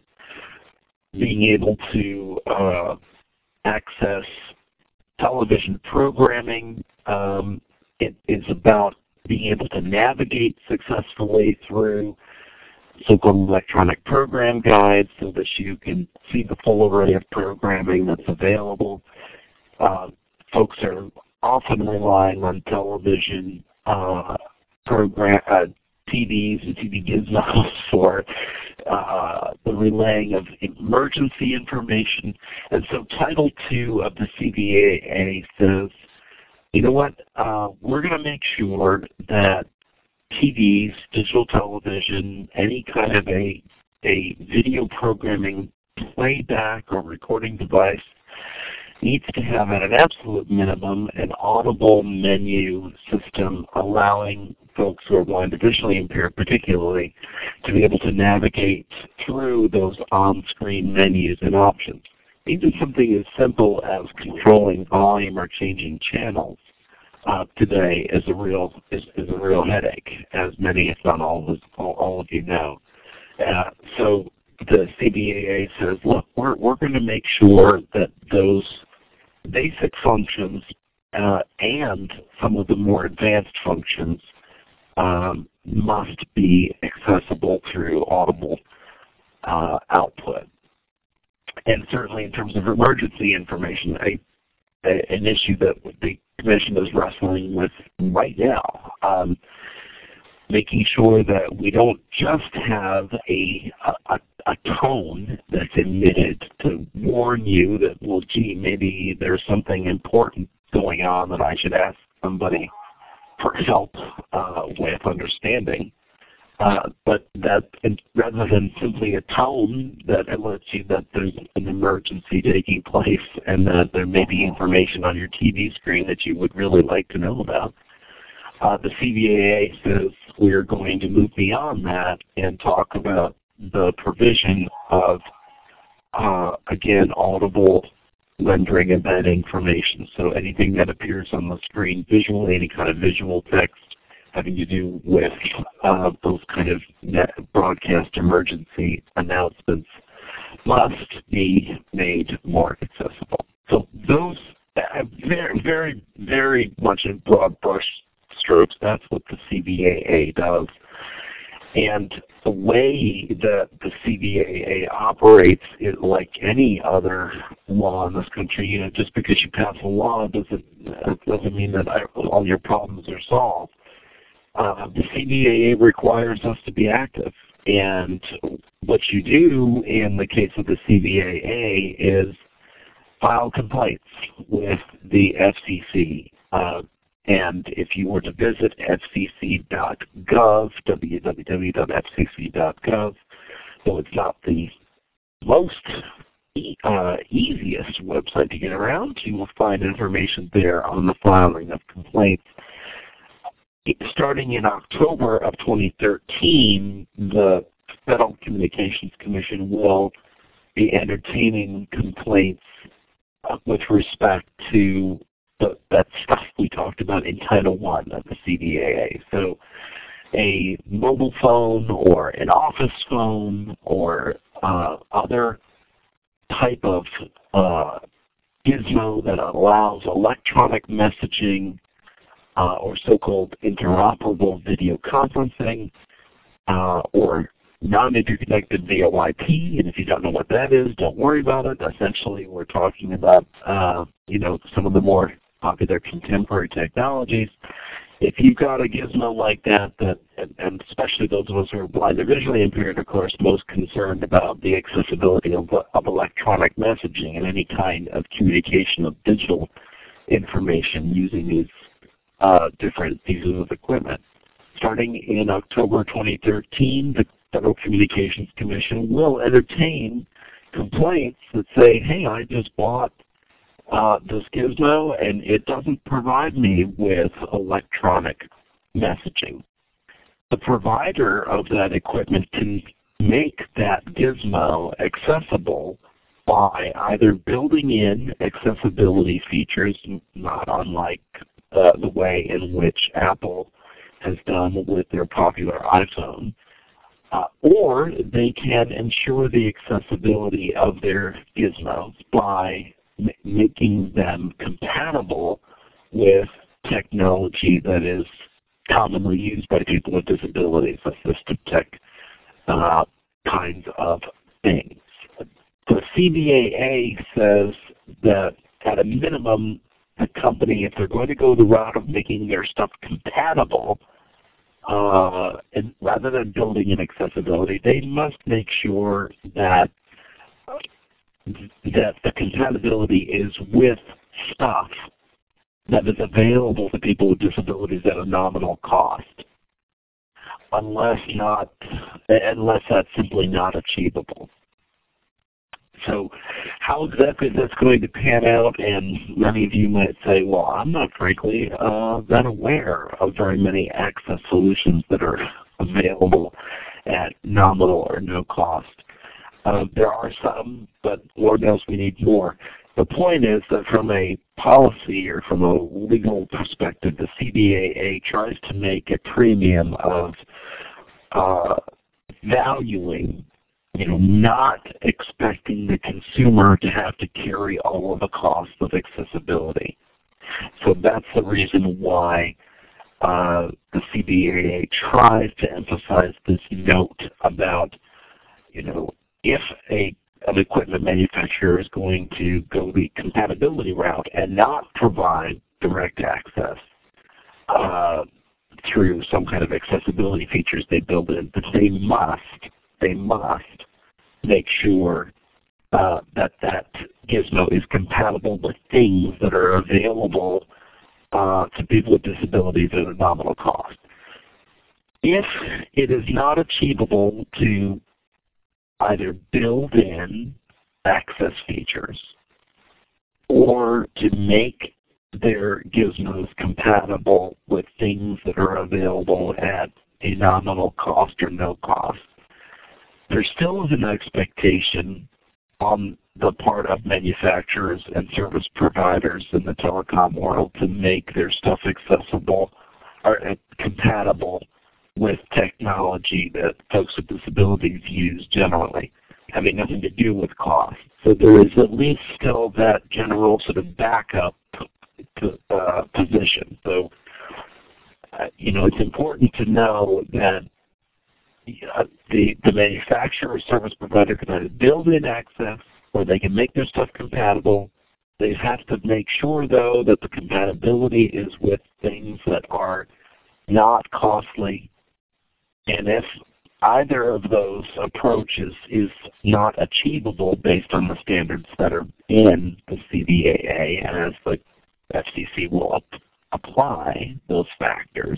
being able to uh, access television programming. Um, it is about being able to navigate successfully through so-called electronic program guides so that you can see the full array of programming that's available. Uh, folks are often relying on television uh, program, uh, T Vs and T V gizmos for uh, the relaying of emergency information. And so Title two of the C B A A says, you know what, uh, we're going to make sure that T Vs, digital television, any kind of a, a video programming playback or recording device needs to have at an absolute minimum an audible menu system allowing folks who are blind or visually impaired particularly to be able to navigate through those on-screen menus and options. Even something as simple as controlling volume or changing channels Uh, today is a real is, is a real headache, as many, if not all of us, all, all of you know. Uh, so the C B A A says, look, we're we're going to make sure that those basic functions uh, and some of the more advanced functions um, must be accessible through audible uh, output. And certainly in terms of emergency information, a, a, an issue that the Commission is wrestling with right now, um, making sure that we don't just have a, a, a tone that's emitted to warn you that, well, gee, maybe there's something important going on that I should ask somebody for help uh, with understanding. Uh, but that, and rather than simply a tone that alerts you that there's an emergency taking place and that there may be information on your T V screen that you would really like to know about, uh, the C B A A says we're going to move beyond that and talk about the provision of, uh, again, audible rendering and that information. So anything that appears on the screen visually, any kind of visual text having to do with uh, those kind of net broadcast emergency announcements must be made more accessible. So those, uh, very, very, very much in broad brush strokes, that's what the C B A A does. And the way that the C B A A operates is like any other law in this country. You know, just because you pass a law doesn't, doesn't mean that all your problems are solved. Uh, the C B A A requires us to be active. and what you do in the case of the C B A A is file complaints with the F C C. Uh, and if you were to visit f c c dot gov, w w w dot f c c dot gov, though it's not the most uh, easiest website to get around, you will find information there on the filing of complaints. Starting in October of twenty thirteen, the Federal Communications Commission will be entertaining complaints uh, with respect to the, that stuff we talked about in Title one of the C B A A. So a mobile phone or an office phone or uh, other type of uh, gizmo that allows electronic messaging uh, or so-called interoperable video conferencing uh, or non-interconnected V O I P, and if you don't know what that is, don't worry about it. Essentially, we're talking about, uh, you know, some of the more popular contemporary technologies. If you've got a gizmo like that, that and, and especially those of us who are blind or visually impaired, of course, most concerned about the accessibility of, of electronic messaging and any kind of communication of digital information using these uh, different pieces of equipment. Starting in October twenty thirteen, the Federal Communications Commission will entertain complaints that say, hey, I just bought uh, this gizmo and it doesn't provide me with electronic messaging. The provider of that equipment can make that gizmo accessible by either building in accessibility features, not unlike uh, the way in which Apple has done with their popular iPhone, uh, or they can ensure the accessibility of their gizmos by m making them compatible with technology that is commonly used by people with disabilities, assistive tech uh, kinds of things. The C B A A says that at a minimum, the company, if they're going to go the route of making their stuff compatible, uh, and rather than building in accessibility, they must make sure that that the compatibility is with stuff that is available to people with disabilities at a nominal cost, unless not, unless that's simply not achievable. So how exactly that's going to pan out, and many of you might say, well, I'm not frankly uh, that aware of very many access solutions that are available at nominal or no cost. Uh, there are some, but Lord knows we need more. The point is that from a policy or from a legal perspective, the C B A A tries to make a premium of uh, valuing, you know, not expecting the consumer to have to carry all of the costs of accessibility. So that's the reason why uh, the C B A A tries to emphasize this note about, you know, if a an equipment manufacturer is going to go the compatibility route and not provide direct access uh, through some kind of accessibility features they build in, but they must, they must make sure uh, that that gizmo is compatible with things that are available uh, to people with disabilities at a nominal cost. If it is not achievable to either build in access features or to make their gizmos compatible with things that are available at a nominal cost or no cost, there still is an expectation on the part of manufacturers and service providers in the telecom world to make their stuff accessible or compatible with technology that folks with disabilities use generally, having nothing to do with cost. So there is at least still that general sort of backup to, uh, position. So, uh, you know, it's important to know that uh, the, the manufacturer or service provider can either build in access or they can make their stuff compatible. They have to make sure, though, that the compatibility is with things that are not costly. And if either of those approaches is not achievable based on the standards that are in the C B A A, and as the F C C will ap apply those factors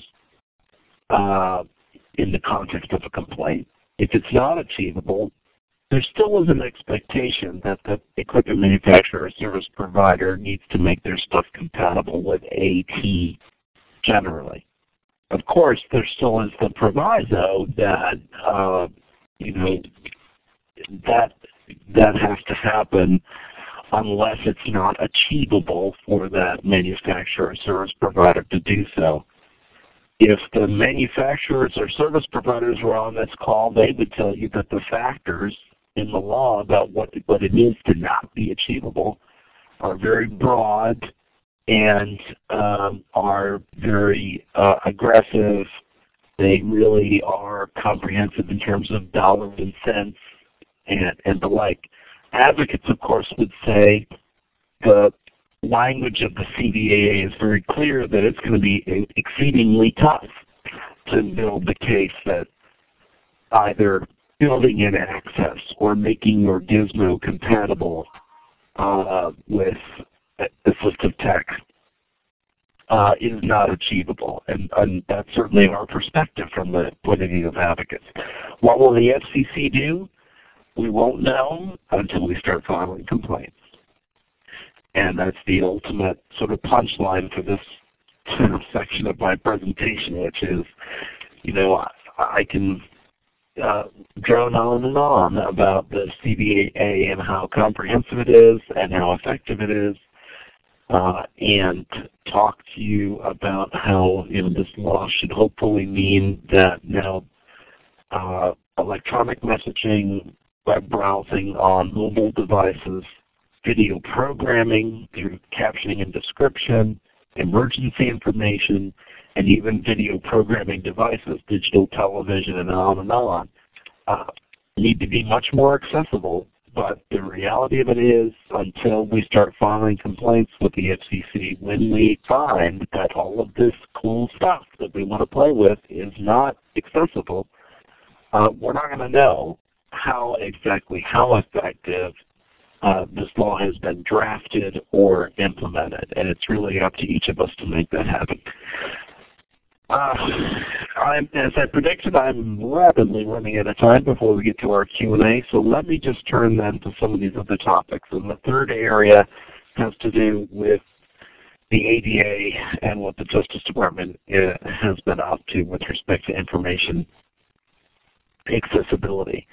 uh, in the context of a complaint. If it's not achievable, there still is an expectation that the equipment manufacturer or service provider needs to make their stuff compatible with A T generally. Of course, there still is the proviso that uh, you know that that has to happen unless it's not achievable for that manufacturer or service provider to do so. If the manufacturers or service providers were on this call, they would tell you that the factors in the law about what what it is to not be achievable are very broad and um, are very uh, aggressive. They really are comprehensive in terms of dollars and cents and, and the like. Advocates, of course, would say the language of the C B A A is very clear that it's going to be exceedingly tough to build the case that either building in access or making your gizmo compatible uh, with assistive tech uh, is not achievable, and, and that's certainly our perspective from the point of view of advocates. What will the F C C do? We won't know until we start filing complaints, and that's the ultimate sort of punchline for this section of my presentation, which is, you know, I, I can uh, drone on and on about the C B A A and how comprehensive it is and how effective it is. Uh, and talk to you about how, you know, this law should hopefully mean that now uh, electronic messaging, web browsing on mobile devices, video programming through captioning and description, emergency information, and even video programming devices, digital television, and on and on, uh, need to be much more accessible. But the reality of it is, until we start filing complaints with the F C C, when we find that all of this cool stuff that we want to play with is not accessible, uh, we're not going to know how exactly how effective uh, this law has been drafted or implemented. And it's really up to each of us to make that happen. Uh, I'm, as I predicted, I'm rapidly running out of time before we get to our Q and A, so let me just turn then to some of these other topics. And the third area has to do with the A D A and what the Justice Department uh, has been up to with respect to information accessibility.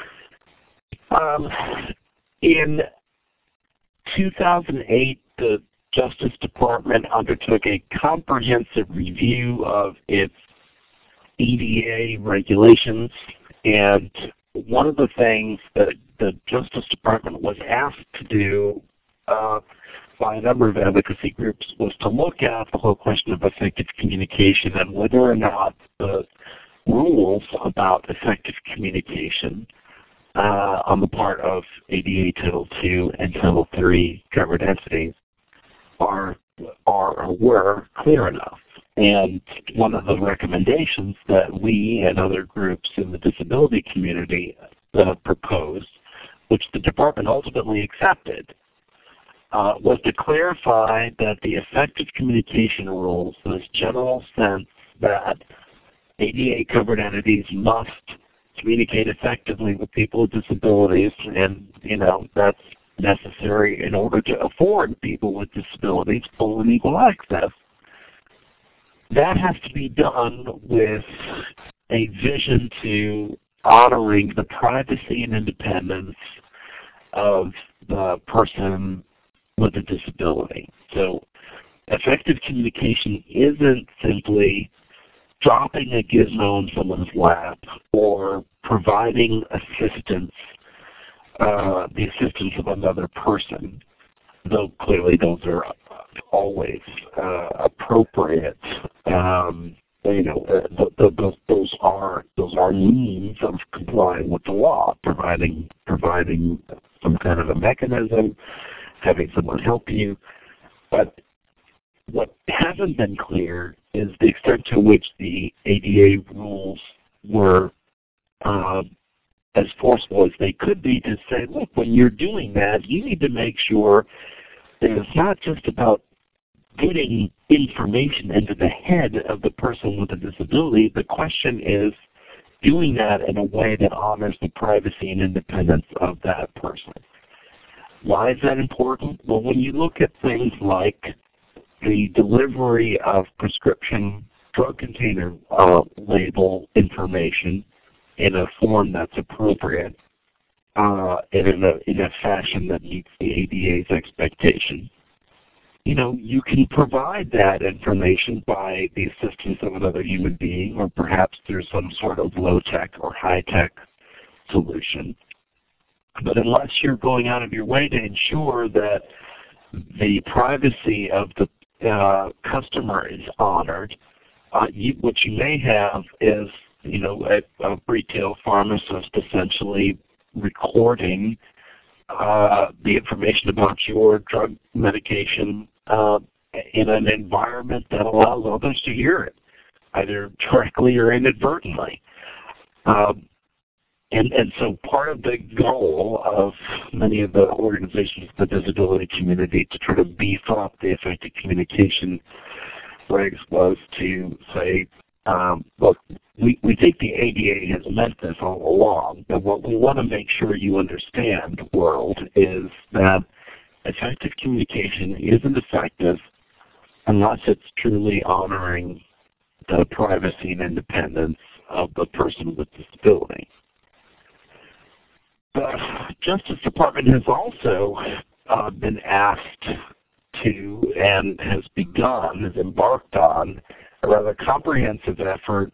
Um, in two thousand eight, the Justice Department undertook a comprehensive review of its A D A regulations, and one of the things that the Justice Department was asked to do uh, by a number of advocacy groups was to look at the whole question of effective communication and whether or not the rules about effective communication uh, on the part of A D A Title two and Title three covered entities are, are or were clear enough. And one of the recommendations that we and other groups in the disability community uh, proposed, which the department ultimately accepted, uh, was to clarify that the effective communication rules, in this general sense that A D A covered entities must communicate effectively with people with disabilities, and you know that's necessary in order to afford people with disabilities full and equal access. That has to be done with a vision to honoring the privacy and independence of the person with a disability. So effective communication isn't simply dropping a gizmo in someone's lap or providing assistance Uh, the assistance of another person, though clearly those are always uh, appropriate. Um, you know, uh, the, the, those, those are those are means of complying with the law, providing providing some kind of a mechanism, having someone help you. But what hasn't been clear is the extent to which the A D A rules were as forceful as they could be to say, look, when you're doing that, you need to make sure that it's not just about getting information into the head of the person with a disability. The question is doing that in a way that honors the privacy and independence of that person. Why is that important? Well, when you look at things like the delivery of prescription drug container uh, label information in a form that's appropriate uh, and in a, in a fashion that meets the A D A's expectations, you know, you can provide that information by the assistance of another human being, or perhaps there's some sort of low-tech or high-tech solution. But unless you're going out of your way to ensure that the privacy of the uh, customer is honored, uh, you, what you may have is, you know, a, a retail pharmacist essentially recording uh, the information about your drug medication uh, in an environment that allows others to hear it, either directly or inadvertently. Um, And, and so part of the goal of many of the organizations in the disability community to try to beef up the effective communication regs was to say, um, look, we, we think the A D A has meant this all along, but what we want to make sure you understand, world, is that effective communication isn't effective unless it's truly honoring the privacy and independence of the person with disability. The Justice Department has also uh, been asked to and has begun, has embarked on a rather comprehensive effort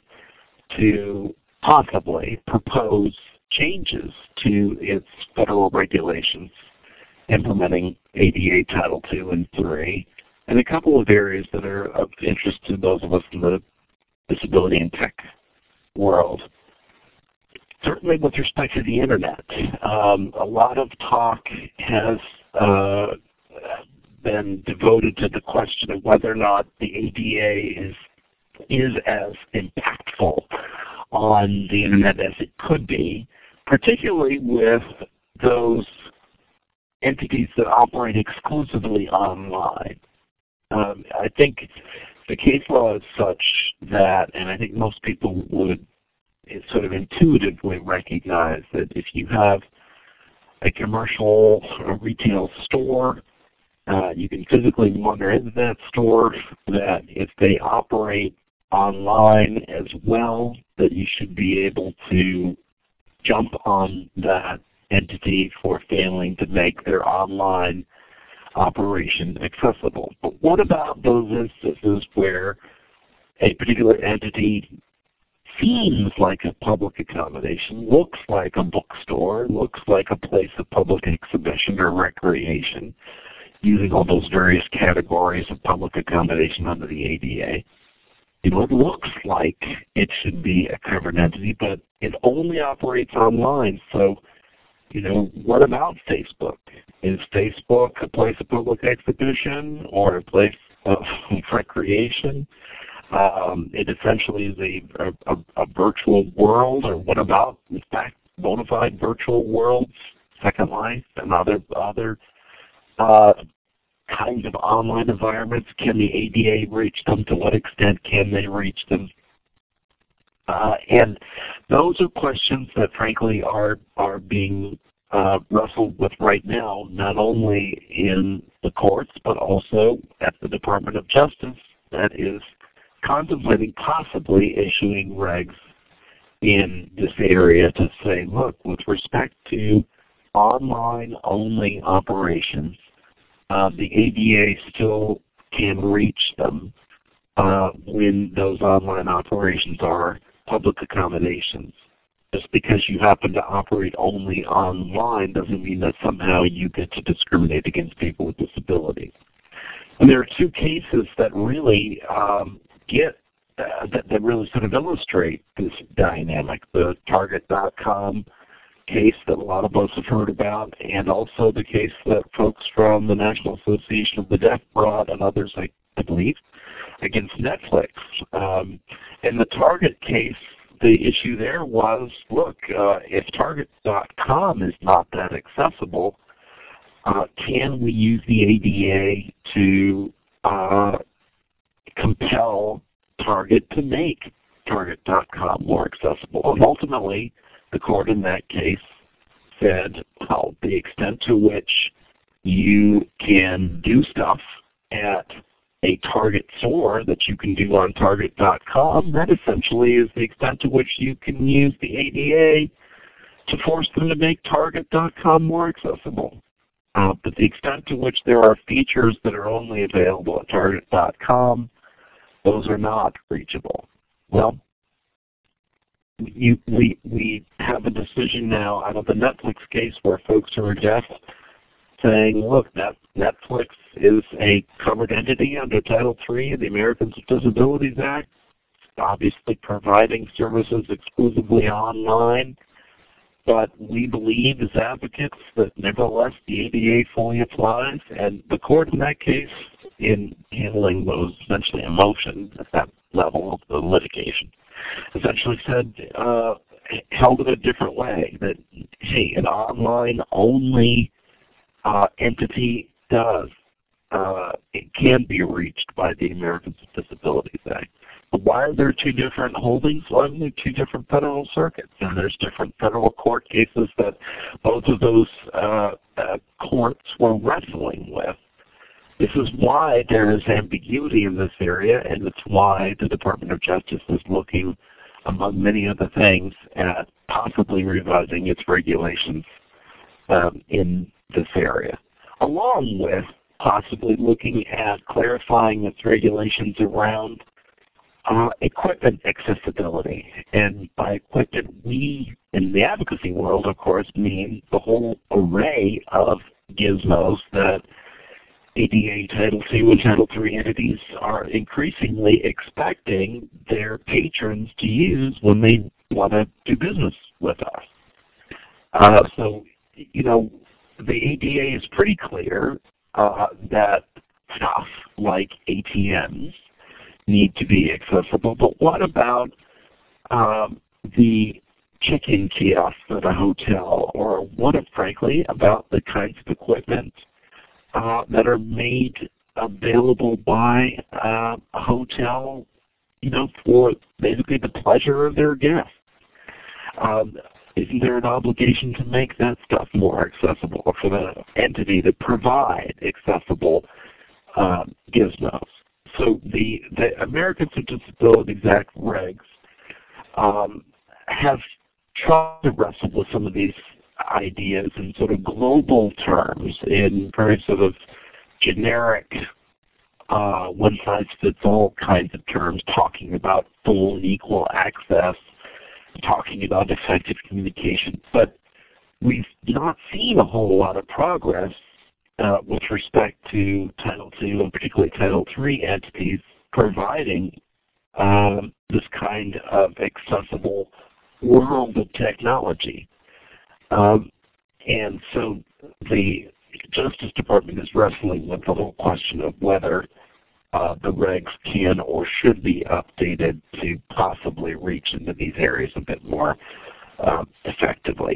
to possibly propose changes to its federal regulations implementing A D A Title two and three, and a couple of areas that are of interest to those of us in the disability and tech world. Certainly with respect to the Internet, um, a lot of talk has uh, been devoted to the question of whether or not the A D A is, is as impactful on the Internet as it could be, particularly with those entities that operate exclusively online. Um, I think the case law is such that, and I think most people would sort of intuitively recognize that if you have a commercial or retail store, uh, you can physically wander into that store, that if they operate online as well, that you should be able to jump on that entity for failing to make their online operation accessible. But what about those instances where a particular entity seems like a public accommodation, looks like a bookstore, looks like a place of public exhibition or recreation, using all those various categories of public accommodation under the A D A? You know, it looks like it should be a covered entity, but it only operates online. So, you know, what about Facebook? Is Facebook a place of public exhibition or a place of recreation? Um, it essentially is a, a, a virtual world, or what about, in fact, bona fide virtual worlds, Second Life, and other other uh, kinds of online environments? Can the A D A reach them? To what extent can they reach them? Uh, and those are questions that, frankly, are are being uh, wrestled with right now, not only in the courts, but also at the Department of Justice, that is contemplating possibly issuing regs in this area to say, look, with respect to online-only operations, uh, the A D A still can reach them uh, when those online operations are public accommodations. Just because you happen to operate only online doesn't mean that somehow you get to discriminate against people with disabilities. And there are two cases that really um, get uh, that, that really sort of illustrate this dynamic. The Target dot com case that a lot of us have heard about, and also the case that folks from the National Association of the Deaf brought, and others, I, I believe, against Netflix. Um, in the Target case, the issue there was, look, uh, if Target dot com is not that accessible, uh, can we use the A D A to uh, compel Target to make Target dot com more accessible? And ultimately, the court in that case said, well, the extent to which you can do stuff at a Target store that you can do on Target dot com, that essentially is the extent to which you can use the A D A to force them to make Target dot com more accessible. Uh, but the extent to which there are features that are only available at Target dot com, those are not reachable. Well, you, we, we have a decision now out of the Netflix case where folks are just saying, look, that Netflix is a covered entity under Title three of the Americans with Disabilities Act, obviously providing services exclusively online. But we believe as advocates that nevertheless the A D A fully applies, and the court in that case, in handling those essentially emotions at that level of the litigation, essentially said, uh, held it a different way, that, hey, an online-only uh, entity does, uh, it can be reached by the Americans with Disabilities Act. Why are there two different holdings? Well, there are two different federal circuits, and there's different federal court cases that both of those uh, uh, courts were wrestling with. This is why there is ambiguity in this area, and it's why the Department of Justice is looking, among many other things, at possibly revising its regulations um, in this area, along with possibly looking at clarifying its regulations around Uh, equipment accessibility. And by equipment, we, in the advocacy world, of course, mean the whole array of gizmos that A D A, Title two, and Title three entities are increasingly expecting their patrons to use when they want to do business with us. Uh, so, you know, the A D A is pretty clear uh, that stuff like A T Ms need to be accessible, but what about um, the check-in kiosks at a hotel, or what, frankly, about the kinds of equipment uh, that are made available by uh, a hotel, you know, for basically the pleasure of their guests? Um, isn't there an obligation to make that stuff more accessible, or for the entity to provide accessible uh, gizmos? So the, the Americans with Disabilities Act regs um, have tried to wrestle with some of these ideas in sort of global terms, in very sort of generic, uh, one-size-fits-all kinds of terms, talking about full and equal access, talking about effective communication. But we've not seen a whole lot of progress Uh, with respect to Title two and particularly Title three entities providing um, this kind of accessible world of technology. Um, and so the Justice Department is wrestling with the whole question of whether uh, the regs can or should be updated to possibly reach into these areas a bit more uh, effectively.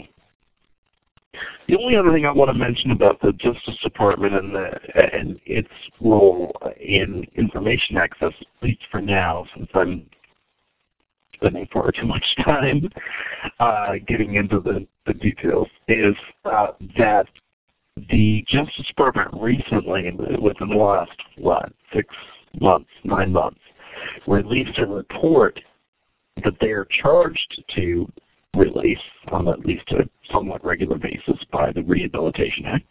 The only other thing I want to mention about the Justice Department and, the, and its role in information access, at least for now, since I'm spending far too much time uh, getting into the, the details, is uh, that the Justice Department recently, within the last, what, six months, nine months, released a report that they are charged to release on at least a somewhat regular basis by the Rehabilitation Act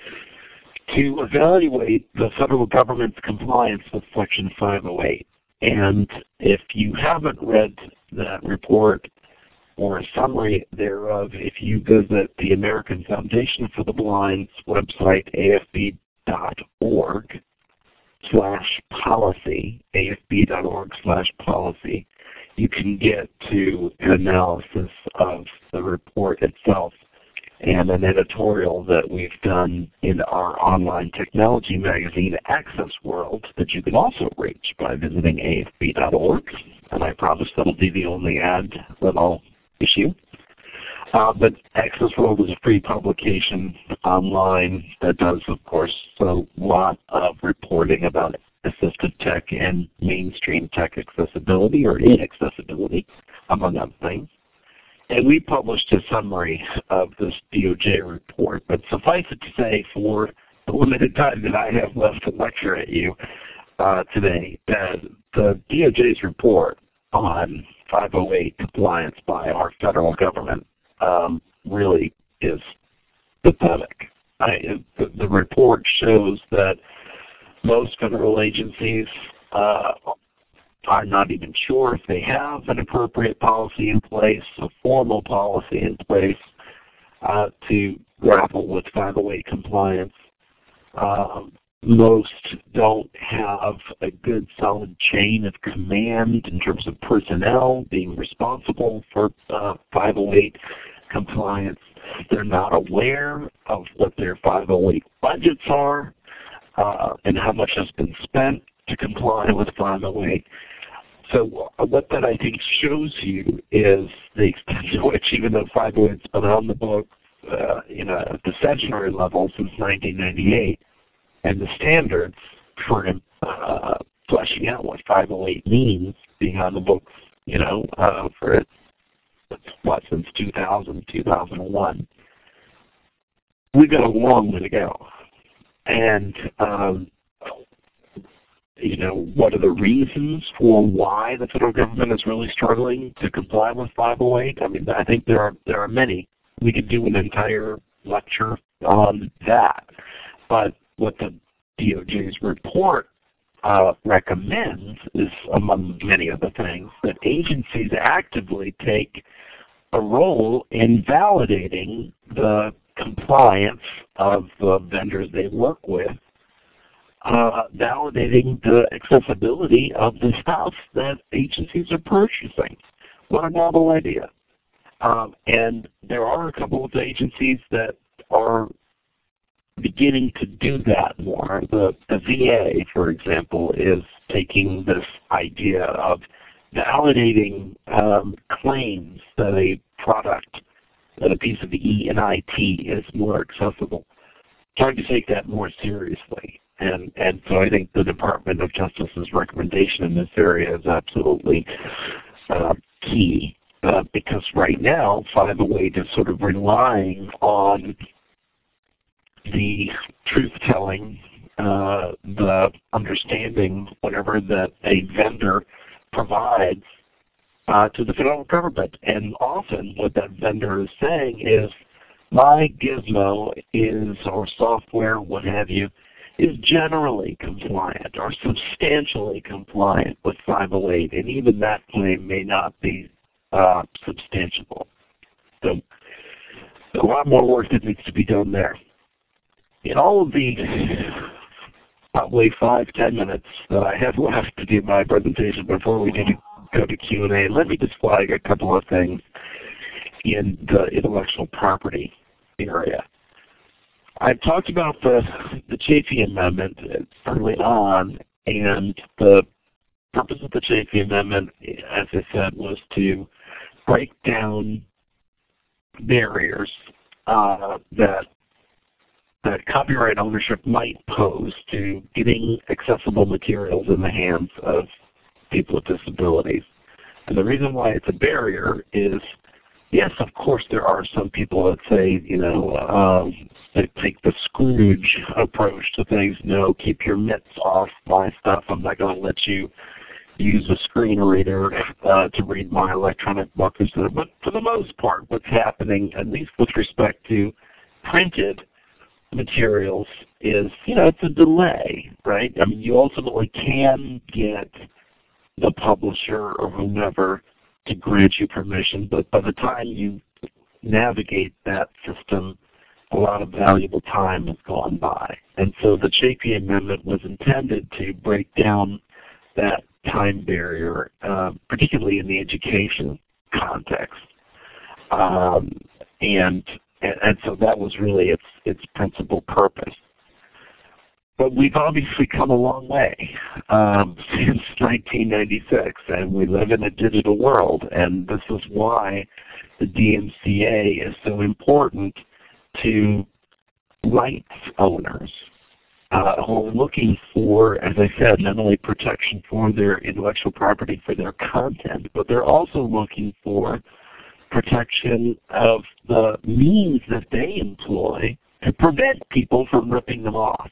to evaluate the federal government's compliance with Section five oh eight. And if you haven't read that report or a summary thereof, if you visit the American Foundation for the Blind's website, A F B dot org slash policy, A F B dot org slash policy, you can get to an analysis of the report itself and an editorial that we've done in our online technology magazine, Access World, that you can also reach by visiting A F B dot org. And I promise that'll be the only ad that I'll issue. Uh, but Access World is a free publication online that does, of course, a lot of reporting about assistive tech and mainstream tech accessibility or inaccessibility, among other things. And we published a summary of this D O J report, but suffice it to say, for the limited time that I have left to lecture at you uh, today, that the D O J's report on five oh eight compliance by our federal government um, really is pathetic. I, the, the report shows that most federal agencies uh, are not even sure if they have an appropriate policy in place, a formal policy in place uh, to grapple with five oh eight compliance. Um, most don't have a good solid chain of command in terms of personnel being responsible for uh, five oh eight compliance. They're not aware of what their five oh eight budgets are uh, and how much has been spent to comply with five oh eight. So what that I think shows you is the extent to which, even though five oh eight's been on the book uh, you know, at the statutory level since nineteen ninety-eight, and the standards for uh, fleshing out what five oh eight means being on the books, you know, uh, for it, what, since two thousand, two thousand one. We've got a long way to go. And, um, you know, what are the reasons for why the federal government is really struggling to comply with five oh eight? I mean, I think there are, there are many. We could do an entire lecture on that. But what the D O J's report uh, recommends is, among many other things, that agencies actively take a role in validating the compliance of the vendors they work with, uh, validating the accessibility of the stuff that agencies are purchasing. What a novel idea. Um, and there are a couple of agencies that are beginning to do that more. The, the V A, for example, is taking this idea of validating um, claims that a product, that a piece of E and I T is more accessible, trying to take that more seriously. And, and so I think the Department of Justice's recommendation in this area is absolutely uh, key, uh, because right now five oh eight is sort of relying on the truth-telling, uh, the understanding, whatever that a vendor provides uh, to the federal government. And often what that vendor is saying is, my gizmo is, or software, what have you, is generally compliant or substantially compliant with five oh eight, and even that claim may not be uh, substantiable. So a lot more work that needs to be done there. In all of the probably five, ten minutes that I have left to do my presentation before we need to go to Q and A, let me just flag a couple of things in the intellectual property area. I've talked about the, the Chafee Amendment early on, and the purpose of the Chafee Amendment, as I said, was to break down barriers uh, that that copyright ownership might pose to getting accessible materials in the hands of people with disabilities. And the reason why it's a barrier is, yes, of course there are some people that say, you know, um, they take the Scrooge approach to things. No, keep your mitts off my stuff. I'm not going to let you use a screen reader uh, to read my electronic book. But for the most part, what's happening, at least with respect to printed materials, is, you know, it's a delay, right? I mean, you ultimately can get the publisher or whomever to grant you permission, but by the time you navigate that system, a lot of valuable time has gone by. And so the Chafee Amendment was intended to break down that time barrier, uh, particularly in the education context. Um, and and, and so that was really its its principal purpose. But we've obviously come a long way um, since nineteen ninety-six, and we live in a digital world, and this is why the D M C A is so important to rights owners uh, who are looking for, as I said, not only protection for their intellectual property, for their content, but they're also looking for protection of the means that they employ to prevent people from ripping them off.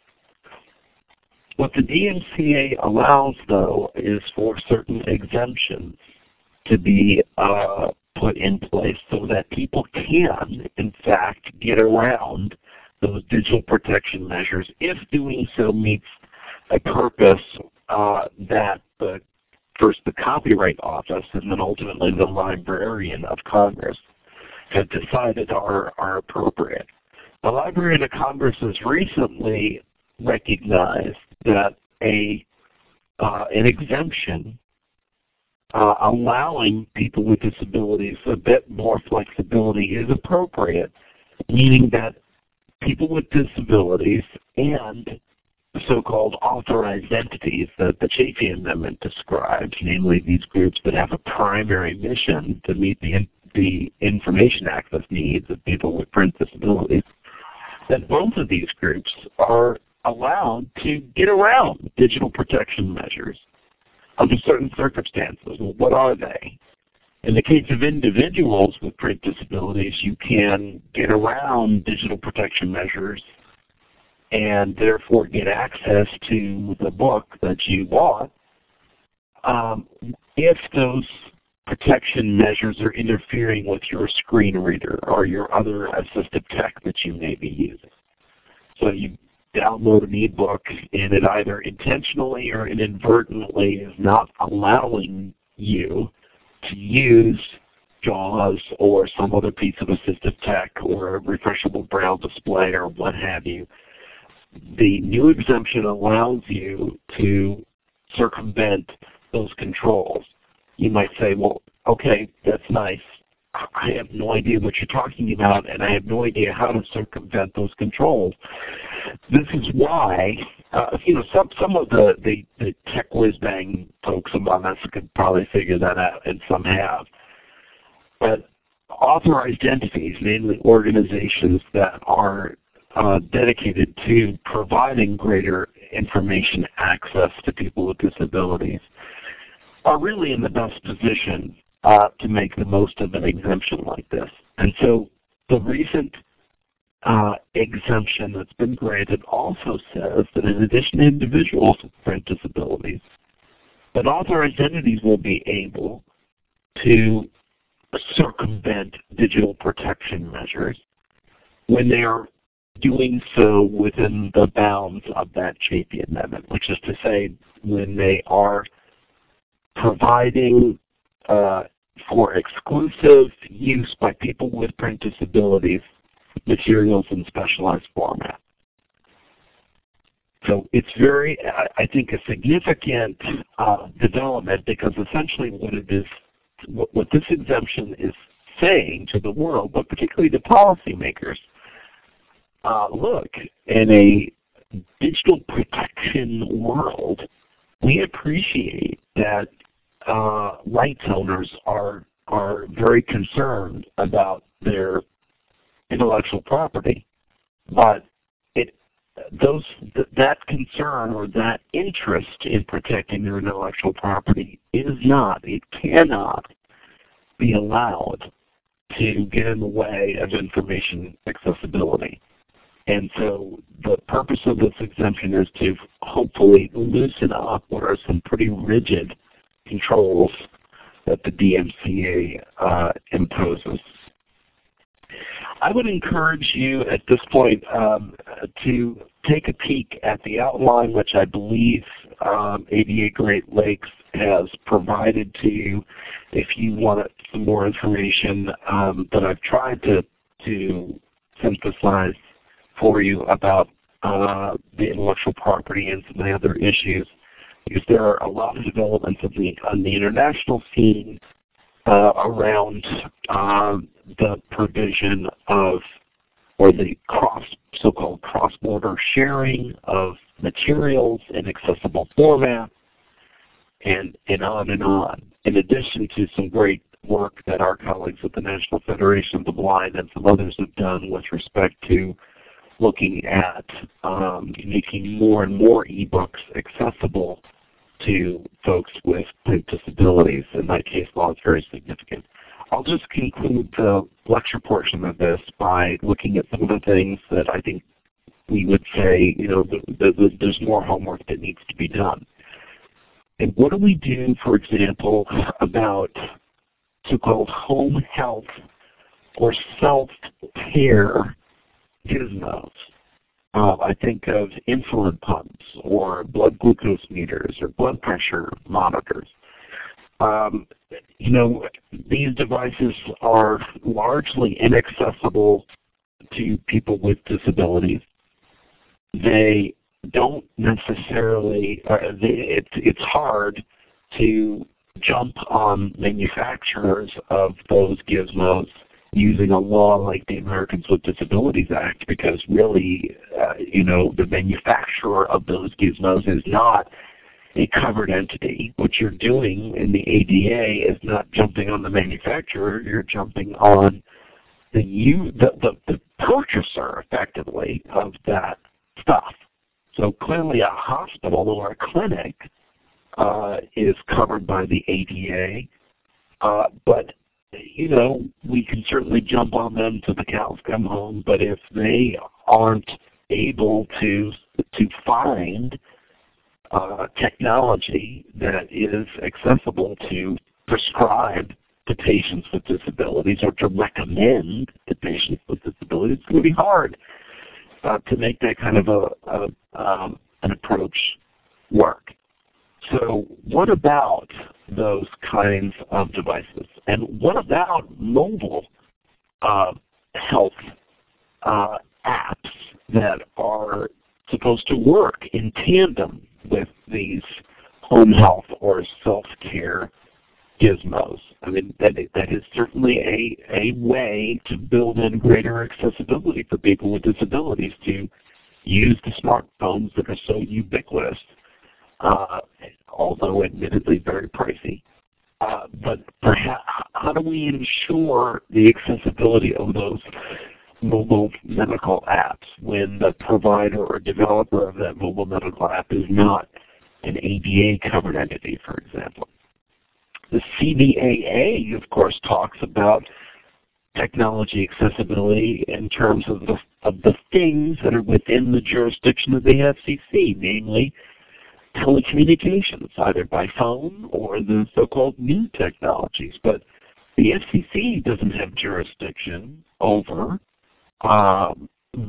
What the D M C A allows, though, is for certain exemptions to be uh, put in place so that people can, in fact, get around those digital protection measures if doing so meets a purpose uh, that the first the Copyright Office and then ultimately the Librarian of Congress have decided are, are appropriate. The Librarian of Congress has recently recognized that a uh, an exemption uh, allowing people with disabilities a bit more flexibility is appropriate, meaning that people with disabilities and so-called authorized entities that the Chafee Amendment describes, namely these groups that have a primary mission to meet the, in, the information access needs of people with print disabilities, that both of these groups are allowed to get around digital protection measures under certain circumstances. Well, what are they? In the case of individuals with print disabilities, you can get around digital protection measures and therefore get access to the book that you bought um, if those protection measures are interfering with your screen reader or your other assistive tech that you may be using. So you download an ebook and it either intentionally or inadvertently is not allowing you to use JAWS or some other piece of assistive tech or a refreshable braille display or what have you. The new exemption allows you to circumvent those controls. You might say, well, okay, that's nice. I have no idea what you're talking about, and I have no idea how to circumvent those controls. This is why, uh, you know, some some of the, the, the tech whiz-bang folks among us could probably figure that out, and some have. But authorized entities, namely organizations that are uh, dedicated to providing greater information access to people with disabilities, are really in the best position uh, to make the most of an exemption like this. And so the recent uh, exemption that's been granted also says that in addition to individuals with print disabilities, that authorized entities will be able to circumvent digital protection measures when they are doing so within the bounds of that Chafee Amendment, which is to say when they are providing uh, for exclusive use by people with print disabilities materials in specialized format. So it's very, I think, a significant uh, development because essentially what it is, what, what this exemption is saying to the world, but particularly to policymakers, uh, look, in a digital protection world, we appreciate that uh, rights owners are are very concerned about their intellectual property, but it those th that concern or that interest in protecting their intellectual property is not, it cannot be allowed to get in the way of information accessibility. And so the purpose of this exemption is to hopefully loosen up what are some pretty rigid controls that the D M C A uh, imposes. I would encourage you at this point um, to take a peek at the outline which I believe um, A D A Great Lakes has provided to you if you want some more information um, that I've tried to, to synthesize for you about uh, the intellectual property and some of the other issues, because there are a lot of developments of the, on the international scene uh, around uh, the provision of or the cross, so-called cross-border sharing of materials in accessible format, and, and on and on. In addition to some great work that our colleagues at the National Federation of the Blind and some others have done with respect to looking at um, making more and more ebooks accessible to folks with print disabilities, and that case law is very significant. I'll just conclude the lecture portion of this by looking at some of the things that I think we would say, you know, the, the, the, there's more homework that needs to be done. And what do we do, for example, about so-called home health or self-care gizmos? Uh, I think of insulin pumps or blood glucose meters or blood pressure monitors. Um, you know, these devices are largely inaccessible to people with disabilities. They don't necessarily, uh, they, it's, it's hard to jump on manufacturers of those gizmos using a law like the Americans with Disabilities Act, because really, uh, you know, the manufacturer of those gizmos is not a covered entity. What you're doing in the A D A is not jumping on the manufacturer, you're jumping on the, you, the, the, the purchaser, effectively, of that stuff. So clearly a hospital or a clinic uh, is covered by the A D A, uh, but you know, we can certainly jump on them till the cows come home, but if they aren't able to to find uh, technology that is accessible to prescribe to patients with disabilities or to recommend to patients with disabilities, it's going to be hard uh, to make that kind of a, a um, an approach work. So what about those kinds of devices? And what about mobile uh, health uh, apps that are supposed to work in tandem with these home health or self-care gizmos? I mean, that, that is certainly a, a way to build in greater accessibility for people with disabilities to use the smartphones that are so ubiquitous. Uh, although admittedly very pricey. Uh, but perhaps, how do we ensure the accessibility of those mobile medical apps when the provider or developer of that mobile medical app is not an A D A-covered entity, for example? The C D A A, of course, talks about technology accessibility in terms of the, of the things that are within the jurisdiction of the F C C, namely telecommunications, either by phone or the so-called new technologies. But the F C C doesn't have jurisdiction over um,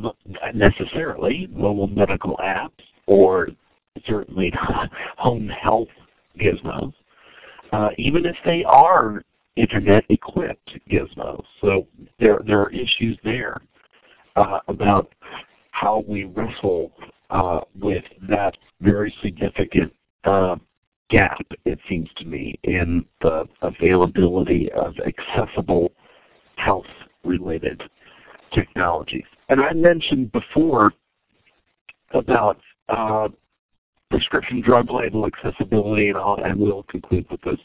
necessarily mobile medical apps or certainly home health gizmos, uh, even if they are internet-equipped gizmos. So there, there are issues there uh, about how we wrestle uh, with that very significant uh, gap, it seems to me, in the availability of accessible health-related technologies. And I mentioned before about uh, prescription drug label accessibility, and, I'll, and we'll conclude with this.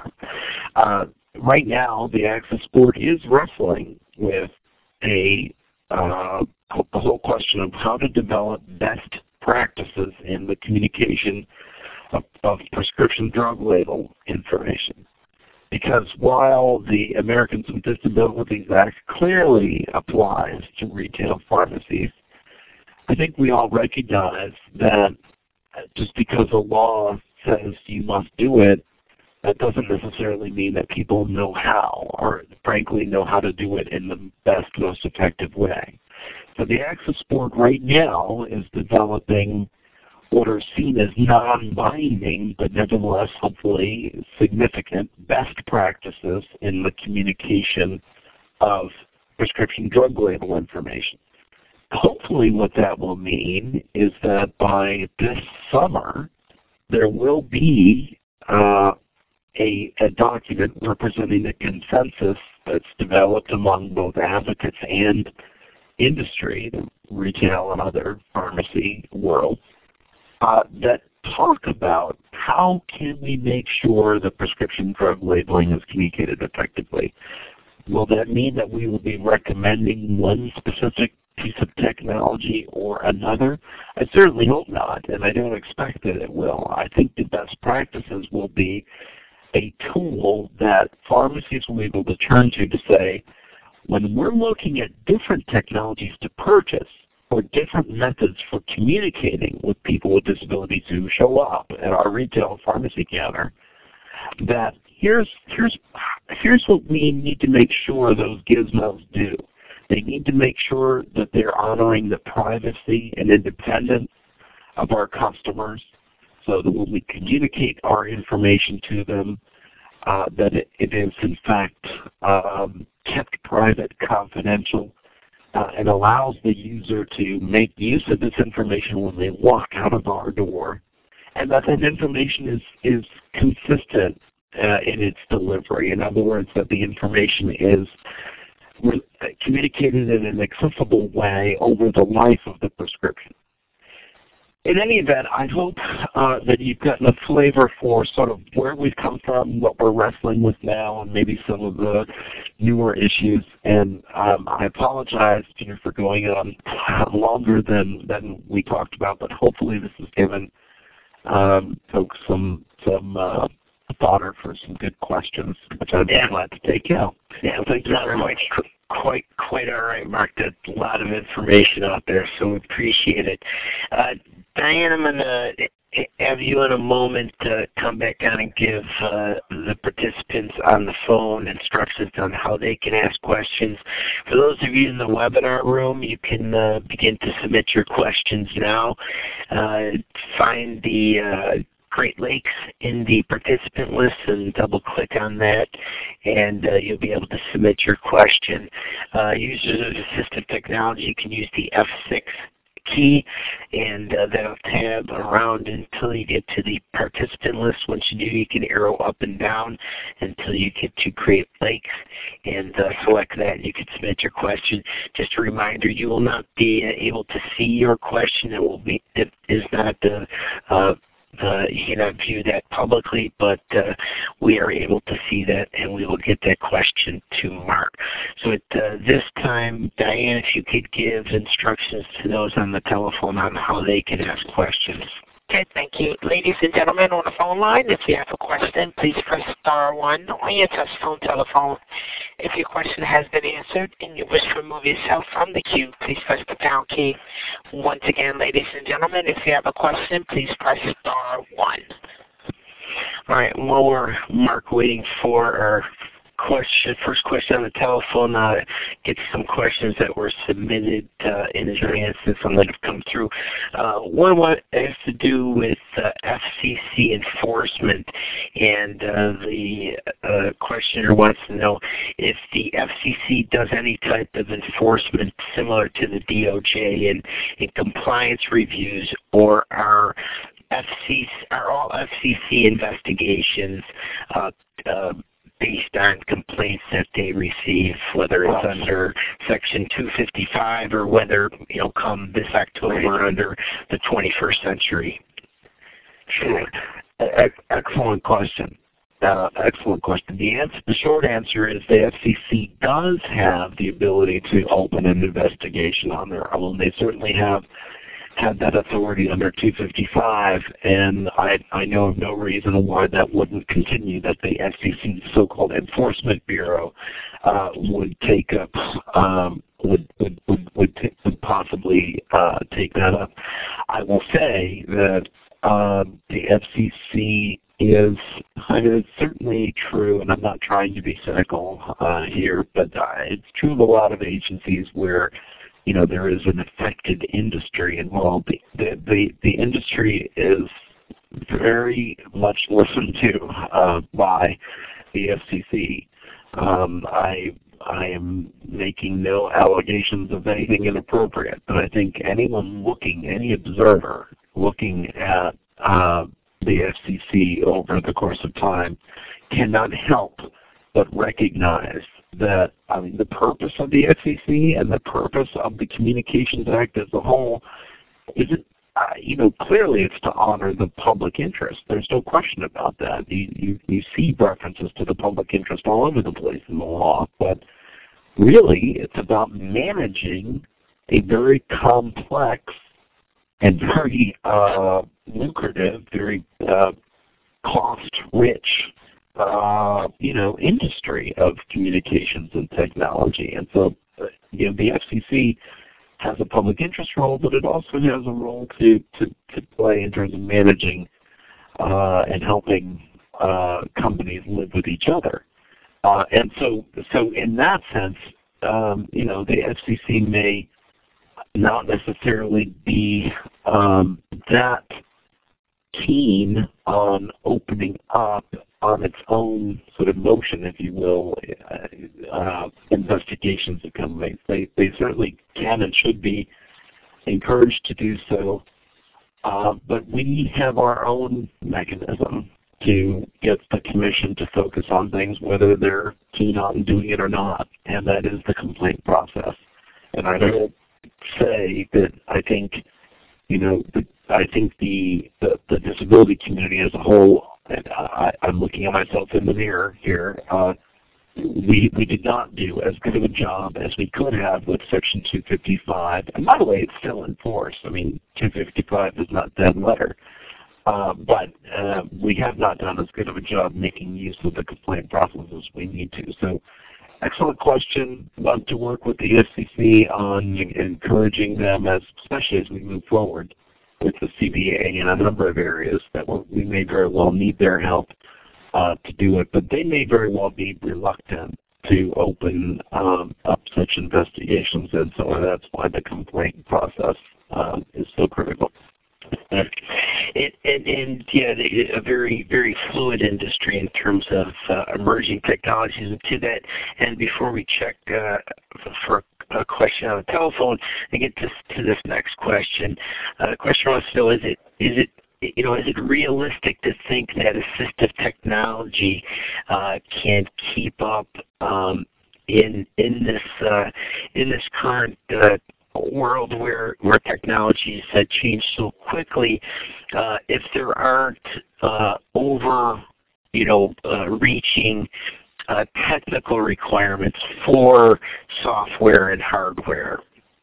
uh, right now, the Access Board is wrestling with a uh, the whole question of how to develop best practices in the communication of, of prescription drug label information. Because while the Americans with Disabilities Act clearly applies to retail pharmacies, I think we all recognize that just because a law says you must do it, that doesn't necessarily mean that people know how, or frankly know how to do it in the best, most effective way. So the Access Board right now is developing what are seen as non-binding, but nevertheless hopefully significant best practices in the communication of prescription drug label information. Hopefully what that will mean is that by this summer there will be uh, a, a document representing a consensus that's developed among both advocates and industry, the retail and other pharmacy world, uh, that talk about how can we make sure the prescription drug labeling is communicated effectively. Will that mean that we will be recommending one specific piece of technology or another? I certainly hope not, and I don't expect that it will. I think the best practices will be a tool that pharmacies will be able to turn to to say, when we're looking at different technologies to purchase or different methods for communicating with people with disabilities who show up at our retail pharmacy counter, that here's, here's, here's what we need to make sure those gizmos do. They need to make sure that they're honoring the privacy and independence of our customers, so that when we communicate our information to them, uh, that it, it is in fact um, kept private, confidential, uh, and allows the user to make use of this information when they walk out of our door, and that that information is, is consistent uh, in its delivery. In other words, that the information is communicated in an accessible way over the life of the prescription. In any event, I hope uh, that you've gotten a flavor for sort of where we've come from, what we're wrestling with now, and maybe some of the newer issues. And um, I apologize, Peter, for going on longer than, than we talked about, but hopefully this has given um, folks some some uh, fodder for some good questions, which I'd be yeah. glad to take out. Yeah, thank you very much. Quite, quite all right, Mark. There's a lot of information out there, so we appreciate it. Uh, Diane, I'm going to have you in a moment to come back on and give uh, the participants on the phone instructions on how they can ask questions. For those of you in the webinar room, you can uh, begin to submit your questions now. Uh, find the uh, Great Lakes in the participant list and double click on that, and uh, you'll be able to submit your question. Uh, users of assistive technology, you can use the F six key, and uh, that'll tab around until you get to the participant list. Once you do, you can arrow up and down until you get to Great Lakes, and uh, select that, and you can submit your question. Just a reminder, you will not be able to see your question. It will be, it is not uh, uh, Uh, you cannot view that publicly, but uh, we are able to see that, and we will get that question to Mark. So at uh, this time, Diane, if you could give instructions to those on the telephone on how they can ask questions. Okay, thank you. Ladies and gentlemen on the phone line, if you have a question, please press star one on your touch-tone telephone. If your question has been answered and you wish to remove yourself from the queue, please press the pound key. Once again, ladies and gentlemen, if you have a question, please press star one. All right, while we're, Mark, waiting for our question, first question on the telephone, uh, get some questions that were submitted uh, in advance and some that have come through. Uh, one what has to do with uh, F C C enforcement, and uh, the uh, questioner wants to know if the F C C does any type of enforcement similar to the D O J in, in compliance reviews, or are F C C, are all F C C investigations uh, uh, based on complaints that they receive, whether it's under Section two fifty-five or whether, you know, come this October under the twenty-first century? Sure. E- excellent question. Uh, excellent question. The answer, the short answer is the F C C does have the ability to open an investigation on their own. They certainly have had that authority under two fifty-five, and I, I know of no reason why that wouldn't continue, that the F C C, so-called Enforcement Bureau, uh, would take up, um, would, would, would, would, t- would possibly uh, take that up. I will say that uh, the F C C is, I mean, it's certainly true, and I'm not trying to be cynical uh, here, but uh, it's true of a lot of agencies where, you know, there is an affected industry involved. The, the, the, the industry is very much listened to uh, by the F C C. Um, I, I am making no allegations of anything inappropriate, but I think anyone looking, any observer looking at uh, the F C C over the course of time cannot help but recognize that I mean, the purpose of the F C C and the purpose of the Communications Act as a whole isn't, uh, you know, clearly it's to honor the public interest. There's no question about that. You, you, you see references to the public interest all over the place in the law, but really it's about managing a very complex and very uh, lucrative, very uh, cost-rich, uh, you know, industry of communications and technology. And so, uh, you know, the F C C has a public interest role, but it also has a role to to, to play in terms of managing uh, and helping uh, companies live with each other. Uh, and so, so in that sense, um, you know, the F C C may not necessarily be um, that keen on opening up on its own sort of motion, if you will, uh, uh, investigations of companies. They, they certainly can and should be encouraged to do so, uh, but we have our own mechanism to get the commission to focus on things whether they're keen on doing it or not, and that is the complaint process. And I will say that I think, you know, the, I think the, the the disability community as a whole, and I, I'm looking at myself in the mirror here, uh, we we did not do as good of a job as we could have with Section two fifty-five. And by the way, it's still in force. I mean, two fifty-five is not dead letter. Uh, but uh, we have not done as good of a job making use of the complaint process as we need to. So, excellent question. Love to work with the F C C on encouraging them, as especially as we move forward with the C B A in a number of areas that we may very well need their help uh, to do it. But they may very well be reluctant to open um, up such investigations, and so that's why the complaint process uh, is so critical. It, and, and yeah, a very, very fluid industry in terms of uh, emerging technologies. And to that, and before we check uh, for a question on the telephone, I get to, to this next question. Uh, the question was, Phil, is it, is it, you know, is it realistic to think that assistive technology uh, can keep up um, in in this uh, in this current uh, world where where technologies uh, change so quickly, uh, if there aren't uh, over, you know, uh, reaching uh, technical requirements for software and hardware?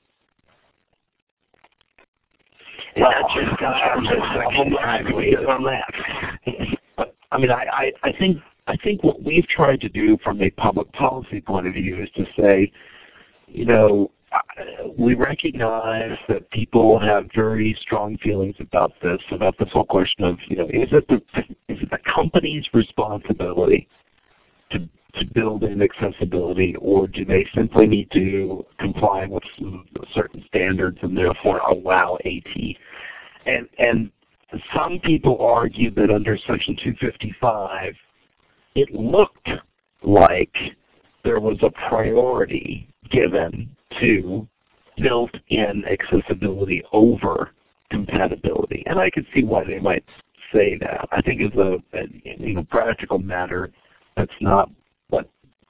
And well, not just in terms of Section five on that. I mean, I, I, I think I think what we've tried to do from a public policy point of view is to say, you know, we recognize that people have very strong feelings about this, about this whole question of, you know, is it the is it the company's responsibility to to build in accessibility, or do they simply need to comply with some certain standards and therefore allow AT? And and some people argue that under Section two fifty-five, it looked like there was a priority given to built-in accessibility over compatibility, and I can see why they might say that. I think as a, a you know practical matter, that's not what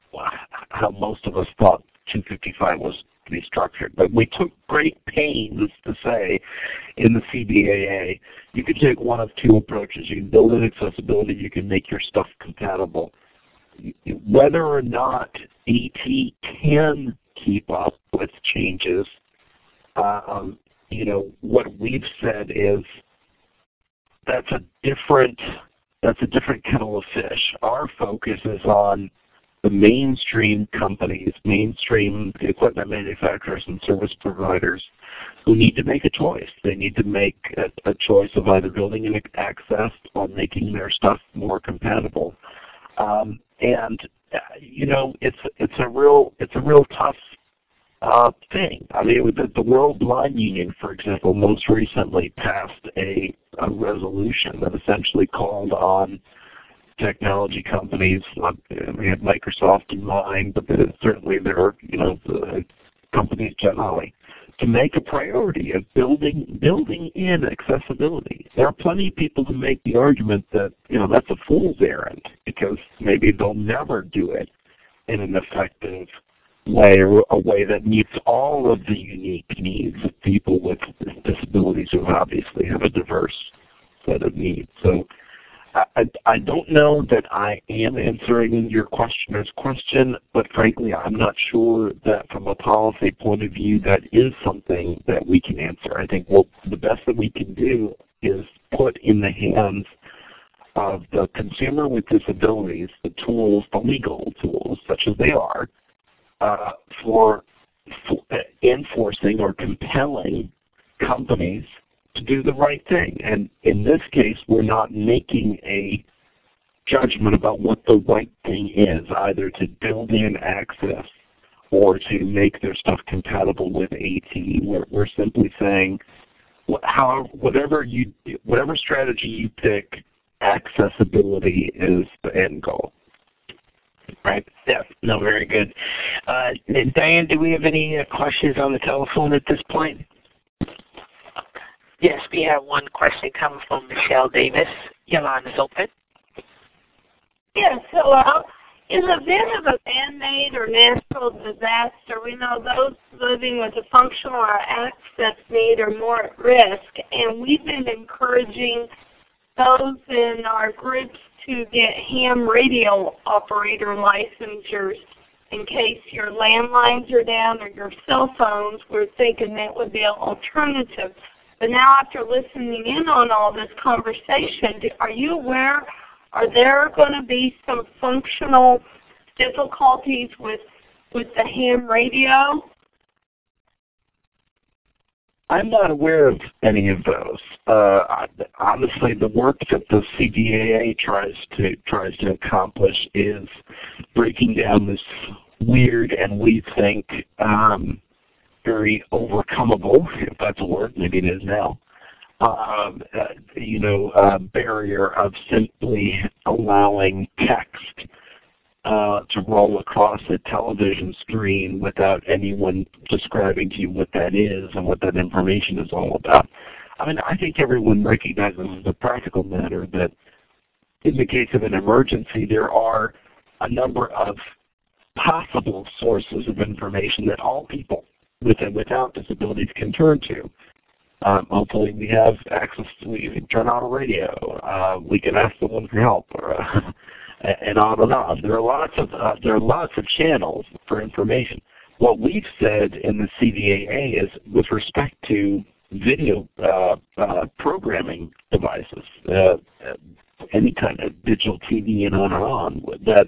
how most of us thought two fifty-five was to be structured. But we took great pains to say in the C B A A, you can take one of two approaches. You can build in accessibility. You can make your stuff compatible. Whether or not A T can keep up with changes, um, you know, what we've said is that's a different that's a different kettle of fish. Our focus is on the mainstream companies, mainstream equipment manufacturers and service providers who need to make a choice. They need to make a, a choice of either building in access or making their stuff more compatible. Um, and uh, you know, it's it's a real it's a real tough uh, thing. I mean, the, the World Blind Union, for example, most recently passed a, a resolution that essentially called on technology companies. Uh, we have Microsoft in mind, but certainly there are you know the companies generally to make a priority of building building in accessibility. There are plenty of people who make the argument that you know that's a fool's errand because maybe they'll never do it in an effective way, or a way that meets all of the unique needs of people with disabilities who obviously have a diverse set of needs. So I, I don't know that I am answering your questioner's question, but frankly, I'm not sure that from a policy point of view that is something that we can answer. I think what the best that we can do is put in the hands of the consumer with disabilities the tools, the legal tools, such as they are, uh, for, for enforcing or compelling companies to do the right thing. And in this case, we're not making a judgment about what the right thing is, either to build in access or to make their stuff compatible with AT. We're, we're simply saying, how, whatever, you, whatever strategy you pick, accessibility is the end goal. Right. Yeah. No, very good. Uh, Diane, do we have any uh, questions on the telephone at this point? Yes, we have one question coming from Michelle Davis. Your line is open. Yes, hello. In the event of a man-made or natural disaster, we know those living with a functional or access need are more at risk, and we've been encouraging those in our groups to get ham radio operator licensures in case your landlines are down or your cell phones. We're thinking that would be an alternative. But now after listening in on all this conversation, are you aware, are there going to be some functional difficulties with, with the ham radio? I'm not aware of any of those. Uh, honestly, the work that the C D A A tries to tries to accomplish is breaking down this weird and we think um, very overcomable, if that's a word, maybe it is now, um, uh, you know, uh, barrier of simply allowing text uh, to roll across a television screen without anyone describing to you what that is and what that information is all about. I mean, I think everyone recognizes as a practical matter that in the case of an emergency, there are a number of possible sources of information that all people with and without disabilities can turn to. Um, hopefully we have access to, we can turn on a radio, uh, we can ask someone for help, or, uh, and on and on. There are lots of uh, there are lots of channels for information. What we've said in the C D A A is with respect to video uh, uh, programming devices, uh, any kind of digital T V and on and on, that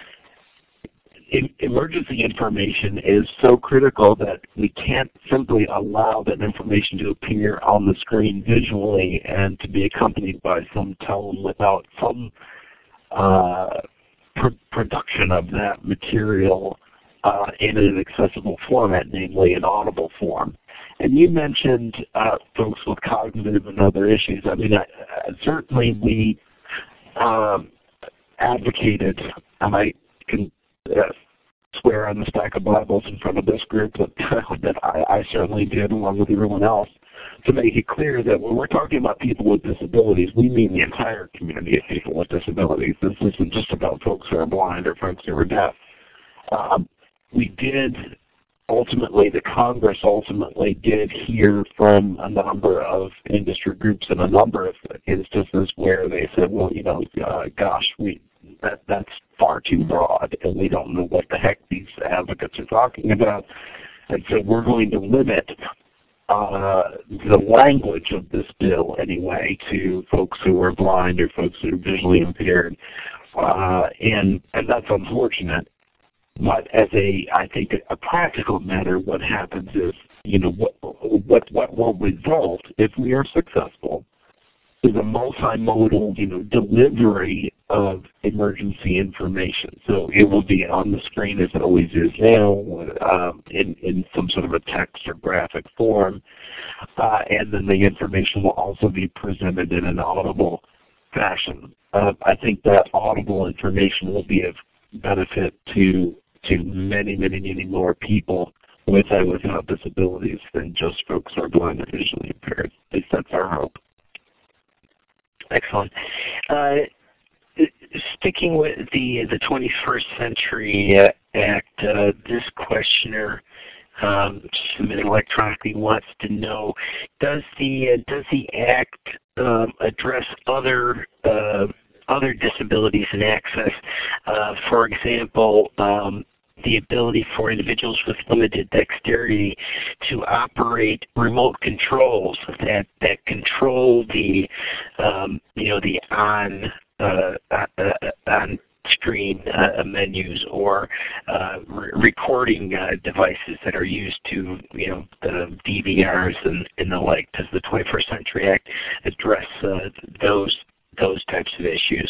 emergency information is so critical that we can't simply allow that information to appear on the screen visually and to be accompanied by some tone without some uh, pr production of that material uh, in an accessible format, namely an audible form. And you mentioned uh, folks with cognitive and other issues. I mean, I, I, certainly we um, advocated, and I can uh, swear on the stack of Bibles in front of this group that, that I, I certainly did along with everyone else, to make it clear that when we're talking about people with disabilities, we mean the entire community of people with disabilities. This isn't just about folks who are blind or folks who are deaf. Um, we did ultimately, the Congress ultimately did hear from a number of industry groups in a number of instances where they said, well, you know, uh, gosh, we that that's far too broad, and we don't know what the heck these advocates are talking about. And so we're going to limit uh, the language of this bill anyway to folks who are blind or folks who are visually impaired. Uh, and, and that's unfortunate. But as a, I think, a practical matter, what happens is, you know, what, what, what will result if we are successful is a multimodal, you know, delivery of emergency information. So it will be on the screen as it always is now, um, in, in some sort of a text or graphic form, uh, and then the information will also be presented in an audible fashion. Uh, I think that audible information will be of benefit to to many, many, many more people with and without disabilities than just folks who are blind or visually impaired. At least that's our hope. Excellent. Uh, sticking with the the twenty-first Century uh, Act, uh, this questioner um, submitting electronically wants to know: Does the uh, does the Act um, address other uh, other disabilities and access? Uh, for example, um, the ability for individuals with limited dexterity to operate remote controls that that control the um, you know the on uh, uh, on screen uh, menus or uh, re recording uh, devices that are used to you know the D V Rs and, and the like. Does the twenty-first Century Act address uh, those those types of issues?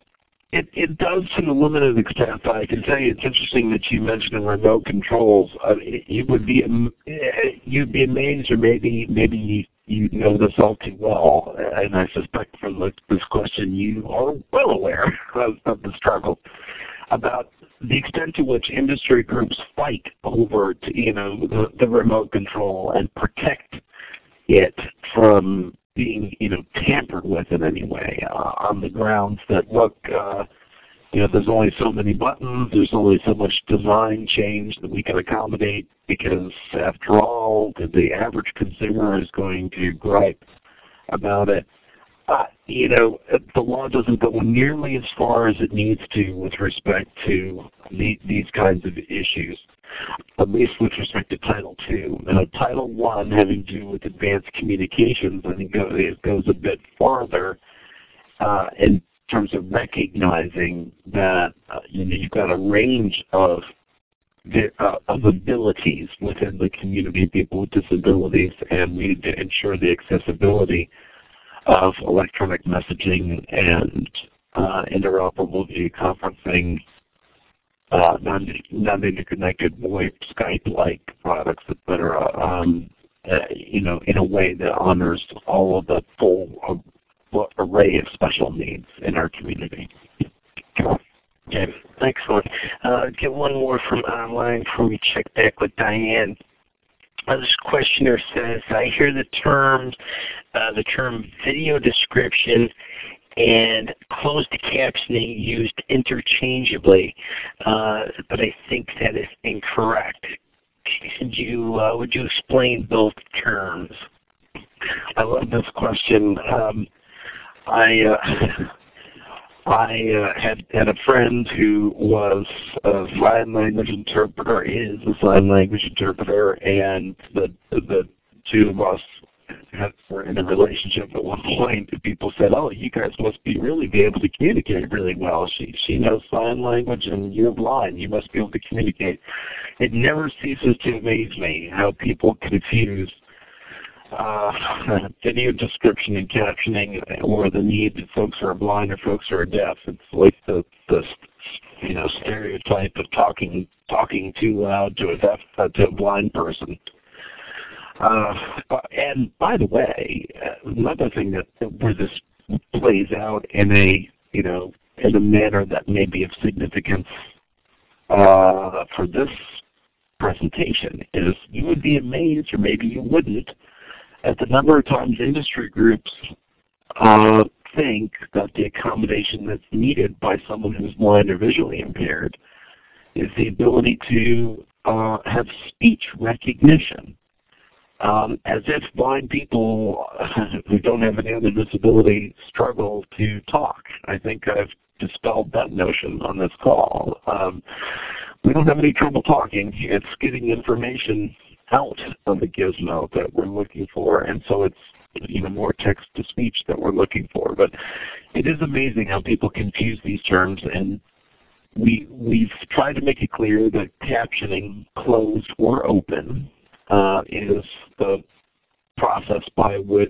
It, it does to a limited extent. I can tell you it's interesting that you mentioned remote controls. Uh, you would be you'd be amazed, or maybe maybe you know this all too well. And I suspect from the, this question you are well aware of, of the struggle about the extent to which industry groups fight over to, you know the, the remote control and protect it from being, you know, tampered with in any way, uh, on the grounds that, look, uh, you know, there's only so many buttons, there's only so much design change that we can accommodate, because after all, the average consumer is going to gripe about it. Uh, you know, the law doesn't go nearly as far as it needs to with respect to the, these kinds of issues, at least with respect to Title two. Now, Title one, having to do with advanced communications, I think it goes a bit farther uh, in terms of recognizing that uh, you know, you've got a range of the, uh, of abilities within the community, people with disabilities, and we need to ensure the accessibility of electronic messaging and uh, interoperable video conferencing, uh, non-interconnected VoIP, Skype-like products, et cetera, um, uh, you know, in a way that honors all of the full uh, array of special needs in our community. Okay, excellent. Uh, get one more from online before we check back with Diane. Uh, this questioner says, I hear the term, uh, the term video description and closed captioning used interchangeably, uh, but I think that is incorrect. Could you, uh, would you explain both terms? I love this question. Um, I uh, I uh, had had a friend who was a sign language interpreter, is a sign language interpreter, and the the two of us had, were in a relationship at one point. People said, "Oh, you guys must be really be able to communicate really well. She she knows sign language, and you're blind. You must be able to communicate." It never ceases to amaze me how people confuse Uh, video description and captioning, or the need that folks who are blind or folks who are deaf. It's like the, the you know stereotype of talking talking too loud to a deaf uh, to a blind person. Uh, and by the way, another thing that where this plays out in a you know in a manner that may be of significance uh, for this presentation is you would be amazed, or maybe you wouldn't, at the number of times industry groups uh, think that the accommodation that's needed by someone who's blind or visually impaired is the ability to uh, have speech recognition. Um, as if blind people who don't have any other disability struggle to talk. I think I've dispelled that notion on this call. Um, we don't have any trouble talking. It's getting information out of the gizmo that we're looking for, and so it's you know more text-to-speech that we're looking for. But it is amazing how people confuse these terms, and we we've tried to make it clear that captioning, closed or open, uh, is the process by which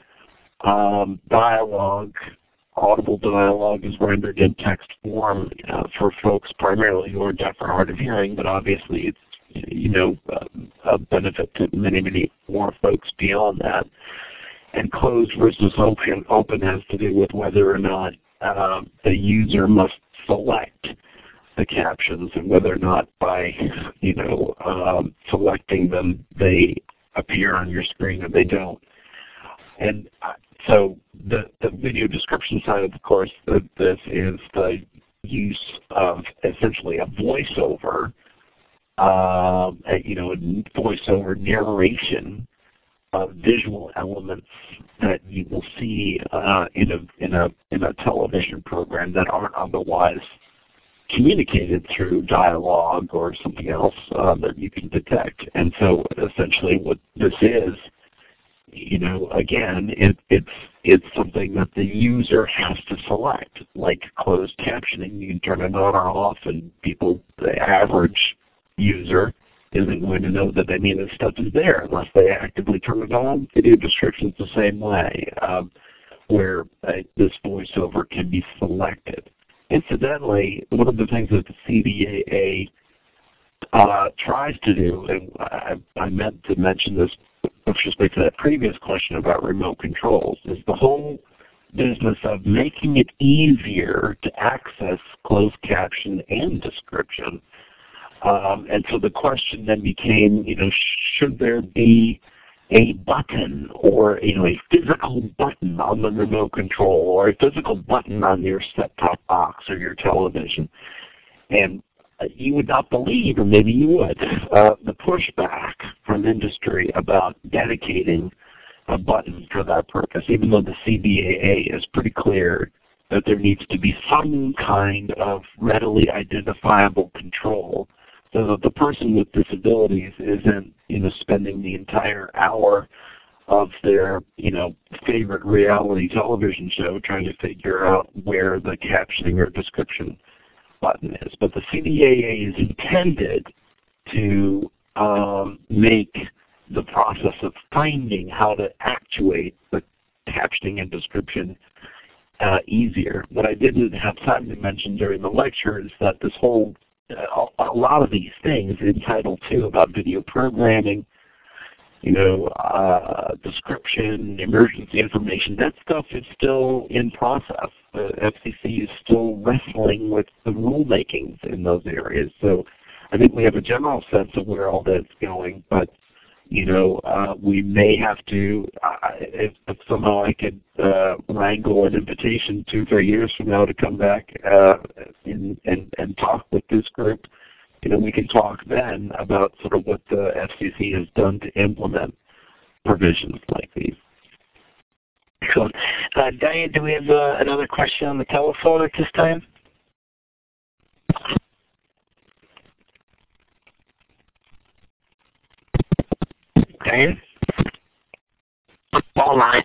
um, dialogue, audible dialogue, is rendered in text form uh, for folks primarily who are deaf or hard of hearing, but obviously it's you know, uh, a benefit to many, many more folks beyond that. And closed versus open, open has to do with whether or not uh, the user must select the captions, and whether or not by, you know, um, selecting them, they appear on your screen or they don't. And so the, the video description side of the course of this is the use of essentially a voiceover, uh, you know, a voiceover narration of visual elements that you will see uh, in a in a in a television program that aren't otherwise communicated through dialogue or something else uh, that you can detect. And so essentially what this is, you know, again, it, it's it's something that the user has to select, like closed captioning. You can turn it on or off, and people, the average user, isn't going to know that any of this stuff is there unless they actively turn it on. Video description's the same way, um, where uh, this voiceover can be selected. Incidentally, one of the things that the C D A A uh, tries to do, and I, I meant to mention this with respect to that previous question about remote controls, is the whole business of making it easier to access closed caption and description. Um, and so the question then became, you know, should there be a button or, you know, a physical button on the remote control or a physical button on your set-top box or your television? And you would not believe, or maybe you would, uh, the pushback from industry about dedicating a button for that purpose, even though the C D A A is pretty clear that there needs to be some kind of readily identifiable control so that the person with disabilities isn't, you know, spending the entire hour of their, you know, favorite reality television show trying to figure out where the captioning or description button is. But the C D A A is intended to um, make the process of finding how to actuate the captioning and description uh, easier. What I didn't have time to mention during the lecture is that this whole uh, a lot of these things in Title two about video programming, you know, uh, description, emergency information, that stuff is still in process. The F C C is still wrestling with the rulemakings in those areas. So I think we have a general sense of where all that's going, but, you know, uh, we may have to, uh, if, if somehow I could uh, wrangle an invitation two, three years from now to come back uh, and, and, and talk with this group, you know, we can talk then about sort of what the F C C has done to implement provisions like these. Excellent. Uh, Diane, do we have uh, another question on the telephone at this time? Diane? Phone line.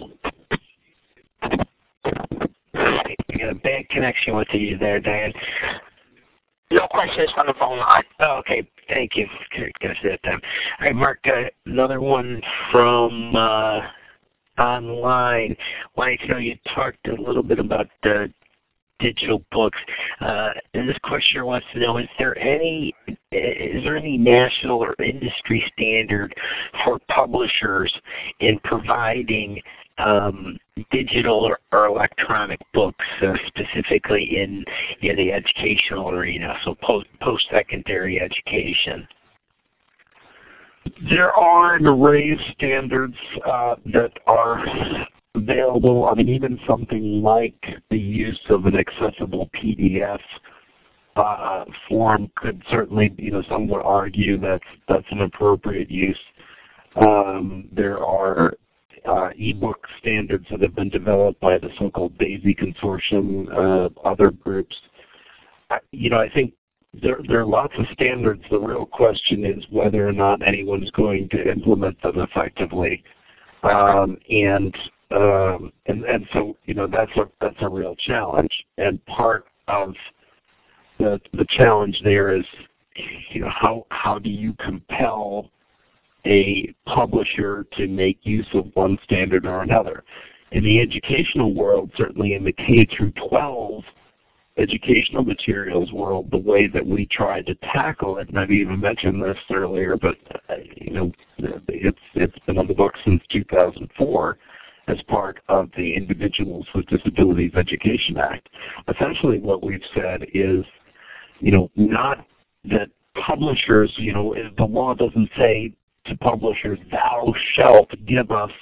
We got a bad connection with you there, Diane. No questions from the phone line. Oh, okay, thank you. Got that time. All right, Mark, uh, another one from uh, online. Wanted to know, you talked a little bit about uh, digital books, uh, and this questioner wants to know: is there any is there any national or industry standard for publishers in providing um, digital or, or electronic books, uh, specifically in, in the educational arena, so post post-secondary education? There are an array of standards uh, that are available. I mean, even something like the use of an accessible P D F uh, form could certainly, you know, some would argue that's that's an appropriate use. Um, there are uh, e-book standards that have been developed by the so-called DAISY Consortium, uh, other groups. I, you know, I think there, there are lots of standards. The real question is whether or not anyone's going to implement them effectively. Um, and Um, and, and so, you know, that's a, that's a real challenge. And part of the, the challenge there is, you know, how, how do you compel a publisher to make use of one standard or another? In the educational world, certainly in the K through twelve educational materials world, the way that we try to tackle it, and I've even mentioned this earlier, but, uh, you know, it's, it's been on the books since two thousand four, as part of the Individuals with Disabilities Education Act. Essentially what we've said is, you know, not that publishers, you know, the law doesn't say to publishers, thou shalt give us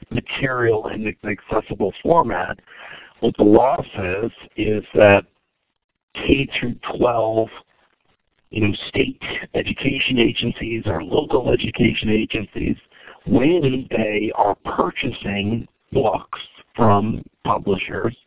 material in an accessible format, what the law says is that K through twelve, you know, state education agencies or local education agencies, when they are purchasing books from publishers,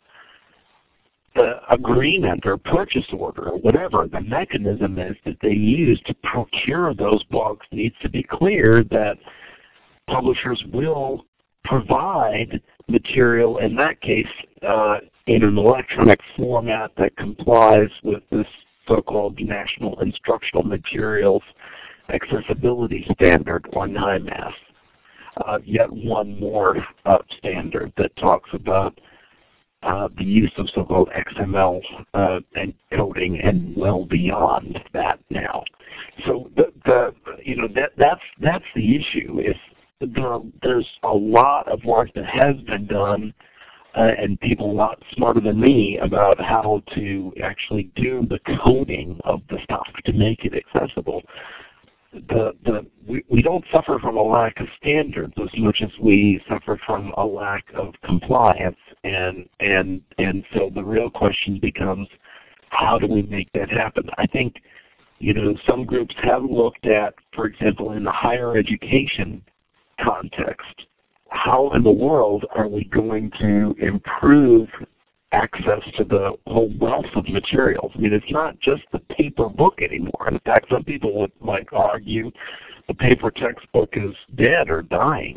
the agreement or purchase order or whatever the mechanism is that they use to procure those books needs to be clear that publishers will provide material, in that case, uh, in an electronic format that complies with this so-called National Instructional Materials Accessibility Standard, or NIMAS. Uh, yet one more uh, standard that talks about uh, the use of so-called X M L uh, encoding and well beyond that now. So the, the you know that that's that's the issue. Is there, there's a lot of work that has been done, uh, and people a lot smarter than me about how to actually do the coding of the stuff to make it accessible. The, the, we, we don't suffer from a lack of standards as much as we suffer from a lack of compliance, and and and so the real question becomes, how do we make that happen? I think, you know, some groups have looked at, for example, in the higher education context, how in the world are we going to improve access to the whole wealth of materials? I mean, it's not just the paper book anymore. In fact, some people would like argue the paper textbook is dead or dying.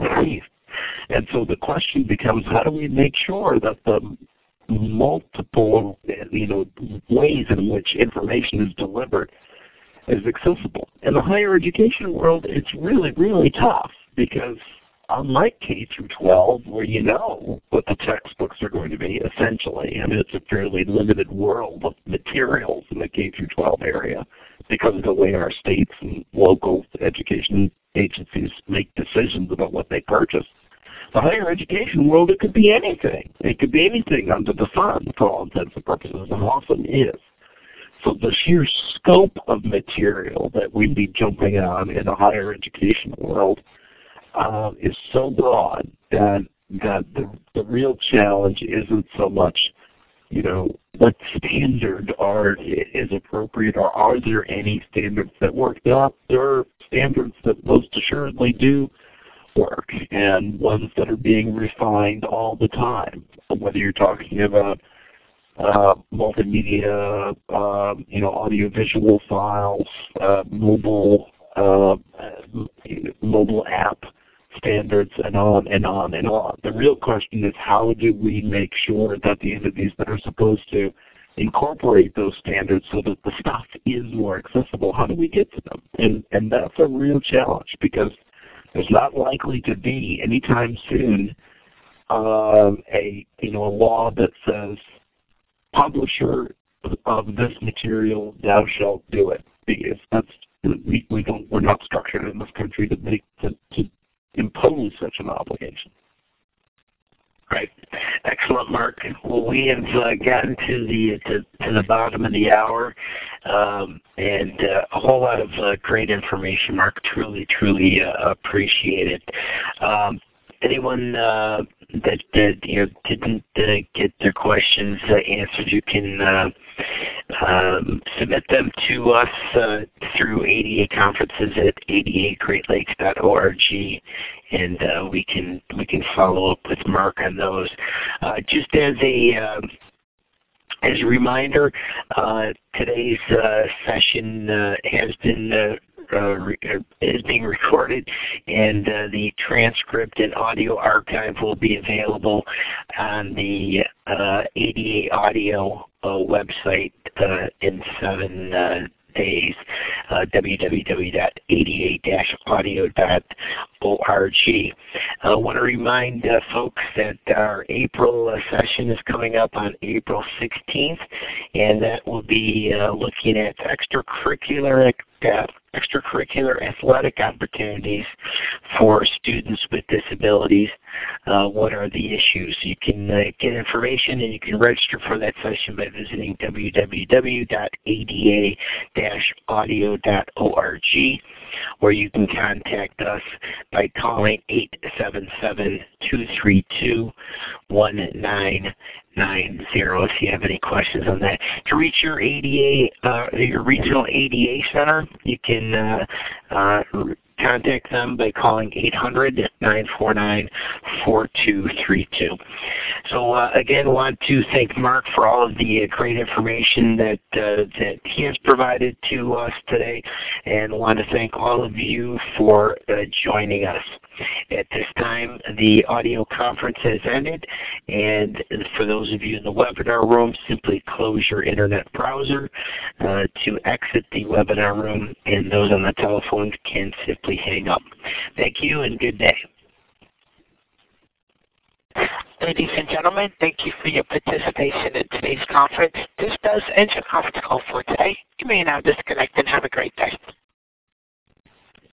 And so the question becomes, how do we make sure that the multiple, you know, ways in which information is delivered is accessible? In the higher education world, it's really, really tough, because unlike K through twelve, where you know what the textbooks are going to be, essentially, I mean, it's a fairly limited world of materials in the K through twelve area because of the way our states and local education agencies make decisions about what they purchase. The higher education world, it could be anything. It could be anything under the sun for all intents and purposes, and often is. So the sheer scope of material that we'd be jumping on in the higher education world Uh, is so broad that that the the real challenge isn't so much, you know, what standard are is appropriate, or are there any standards that work? There are, there are standards that most assuredly do work, and ones that are being refined all the time. Whether you're talking about uh, multimedia, uh, you know, audiovisual files, uh, mobile uh, mobile app standards, and on and on and on. The real question is, how do we make sure that the entities that are supposed to incorporate those standards so that the stuff is more accessible, how do we get to them? And and that's a real challenge, because there's not likely to be anytime soon um, a you know a law that says, publisher of this material, thou shalt do it, because that's we, we don't we're not structured in this country to make to, to impose such an obligation. Right. Excellent, Mark. Well, we have uh, gotten to the to, to the bottom of the hour, um, and uh, a whole lot of uh, great information, Mark. Truly, truly uh, appreciate it. Um, anyone uh, that, that you know didn't uh, get their questions uh, answered, you can uh, um, submit them to us uh, through A D A conferences at A D A great lakes dot org, and uh, we can we can follow up with Mark on those. Uh, just as a uh, as a reminder, uh, today's uh, session uh, has been uh, Uh, re is being recorded, and uh, the transcript and audio archive will be available on the uh, A D A audio uh, website uh, in seven uh, days, uh, w w w dot a d a dash audio dot org. I want to remind uh, folks that our April uh, session is coming up on April sixteenth, and that will be uh, looking at extracurricular uh, extracurricular athletic opportunities for students with disabilities. Uh, what are the issues? You can uh, get information and you can register for that session by visiting w w w dot a d a dash audio dot org, or you can contact us by calling eight seven seven, two three two, one nine nine zero if you have any questions on that. To reach your A D A, uh, your regional A D A center, you can uh, uh, contact them by calling eight hundred, nine four nine, four two three two. So uh, again, want to thank Mark for all of the uh, great information that uh, that he has provided to us today, and want to thank all of you for uh, joining us. At this time, the audio conference has ended, and for those of you in the webinar room, simply close your internet browser uh, to exit the webinar room, and those on the telephone can simply hang up. Thank you and good day. Ladies and gentlemen, thank you for your participation in today's conference. This does end your conference call for today. You may now disconnect and have a great day.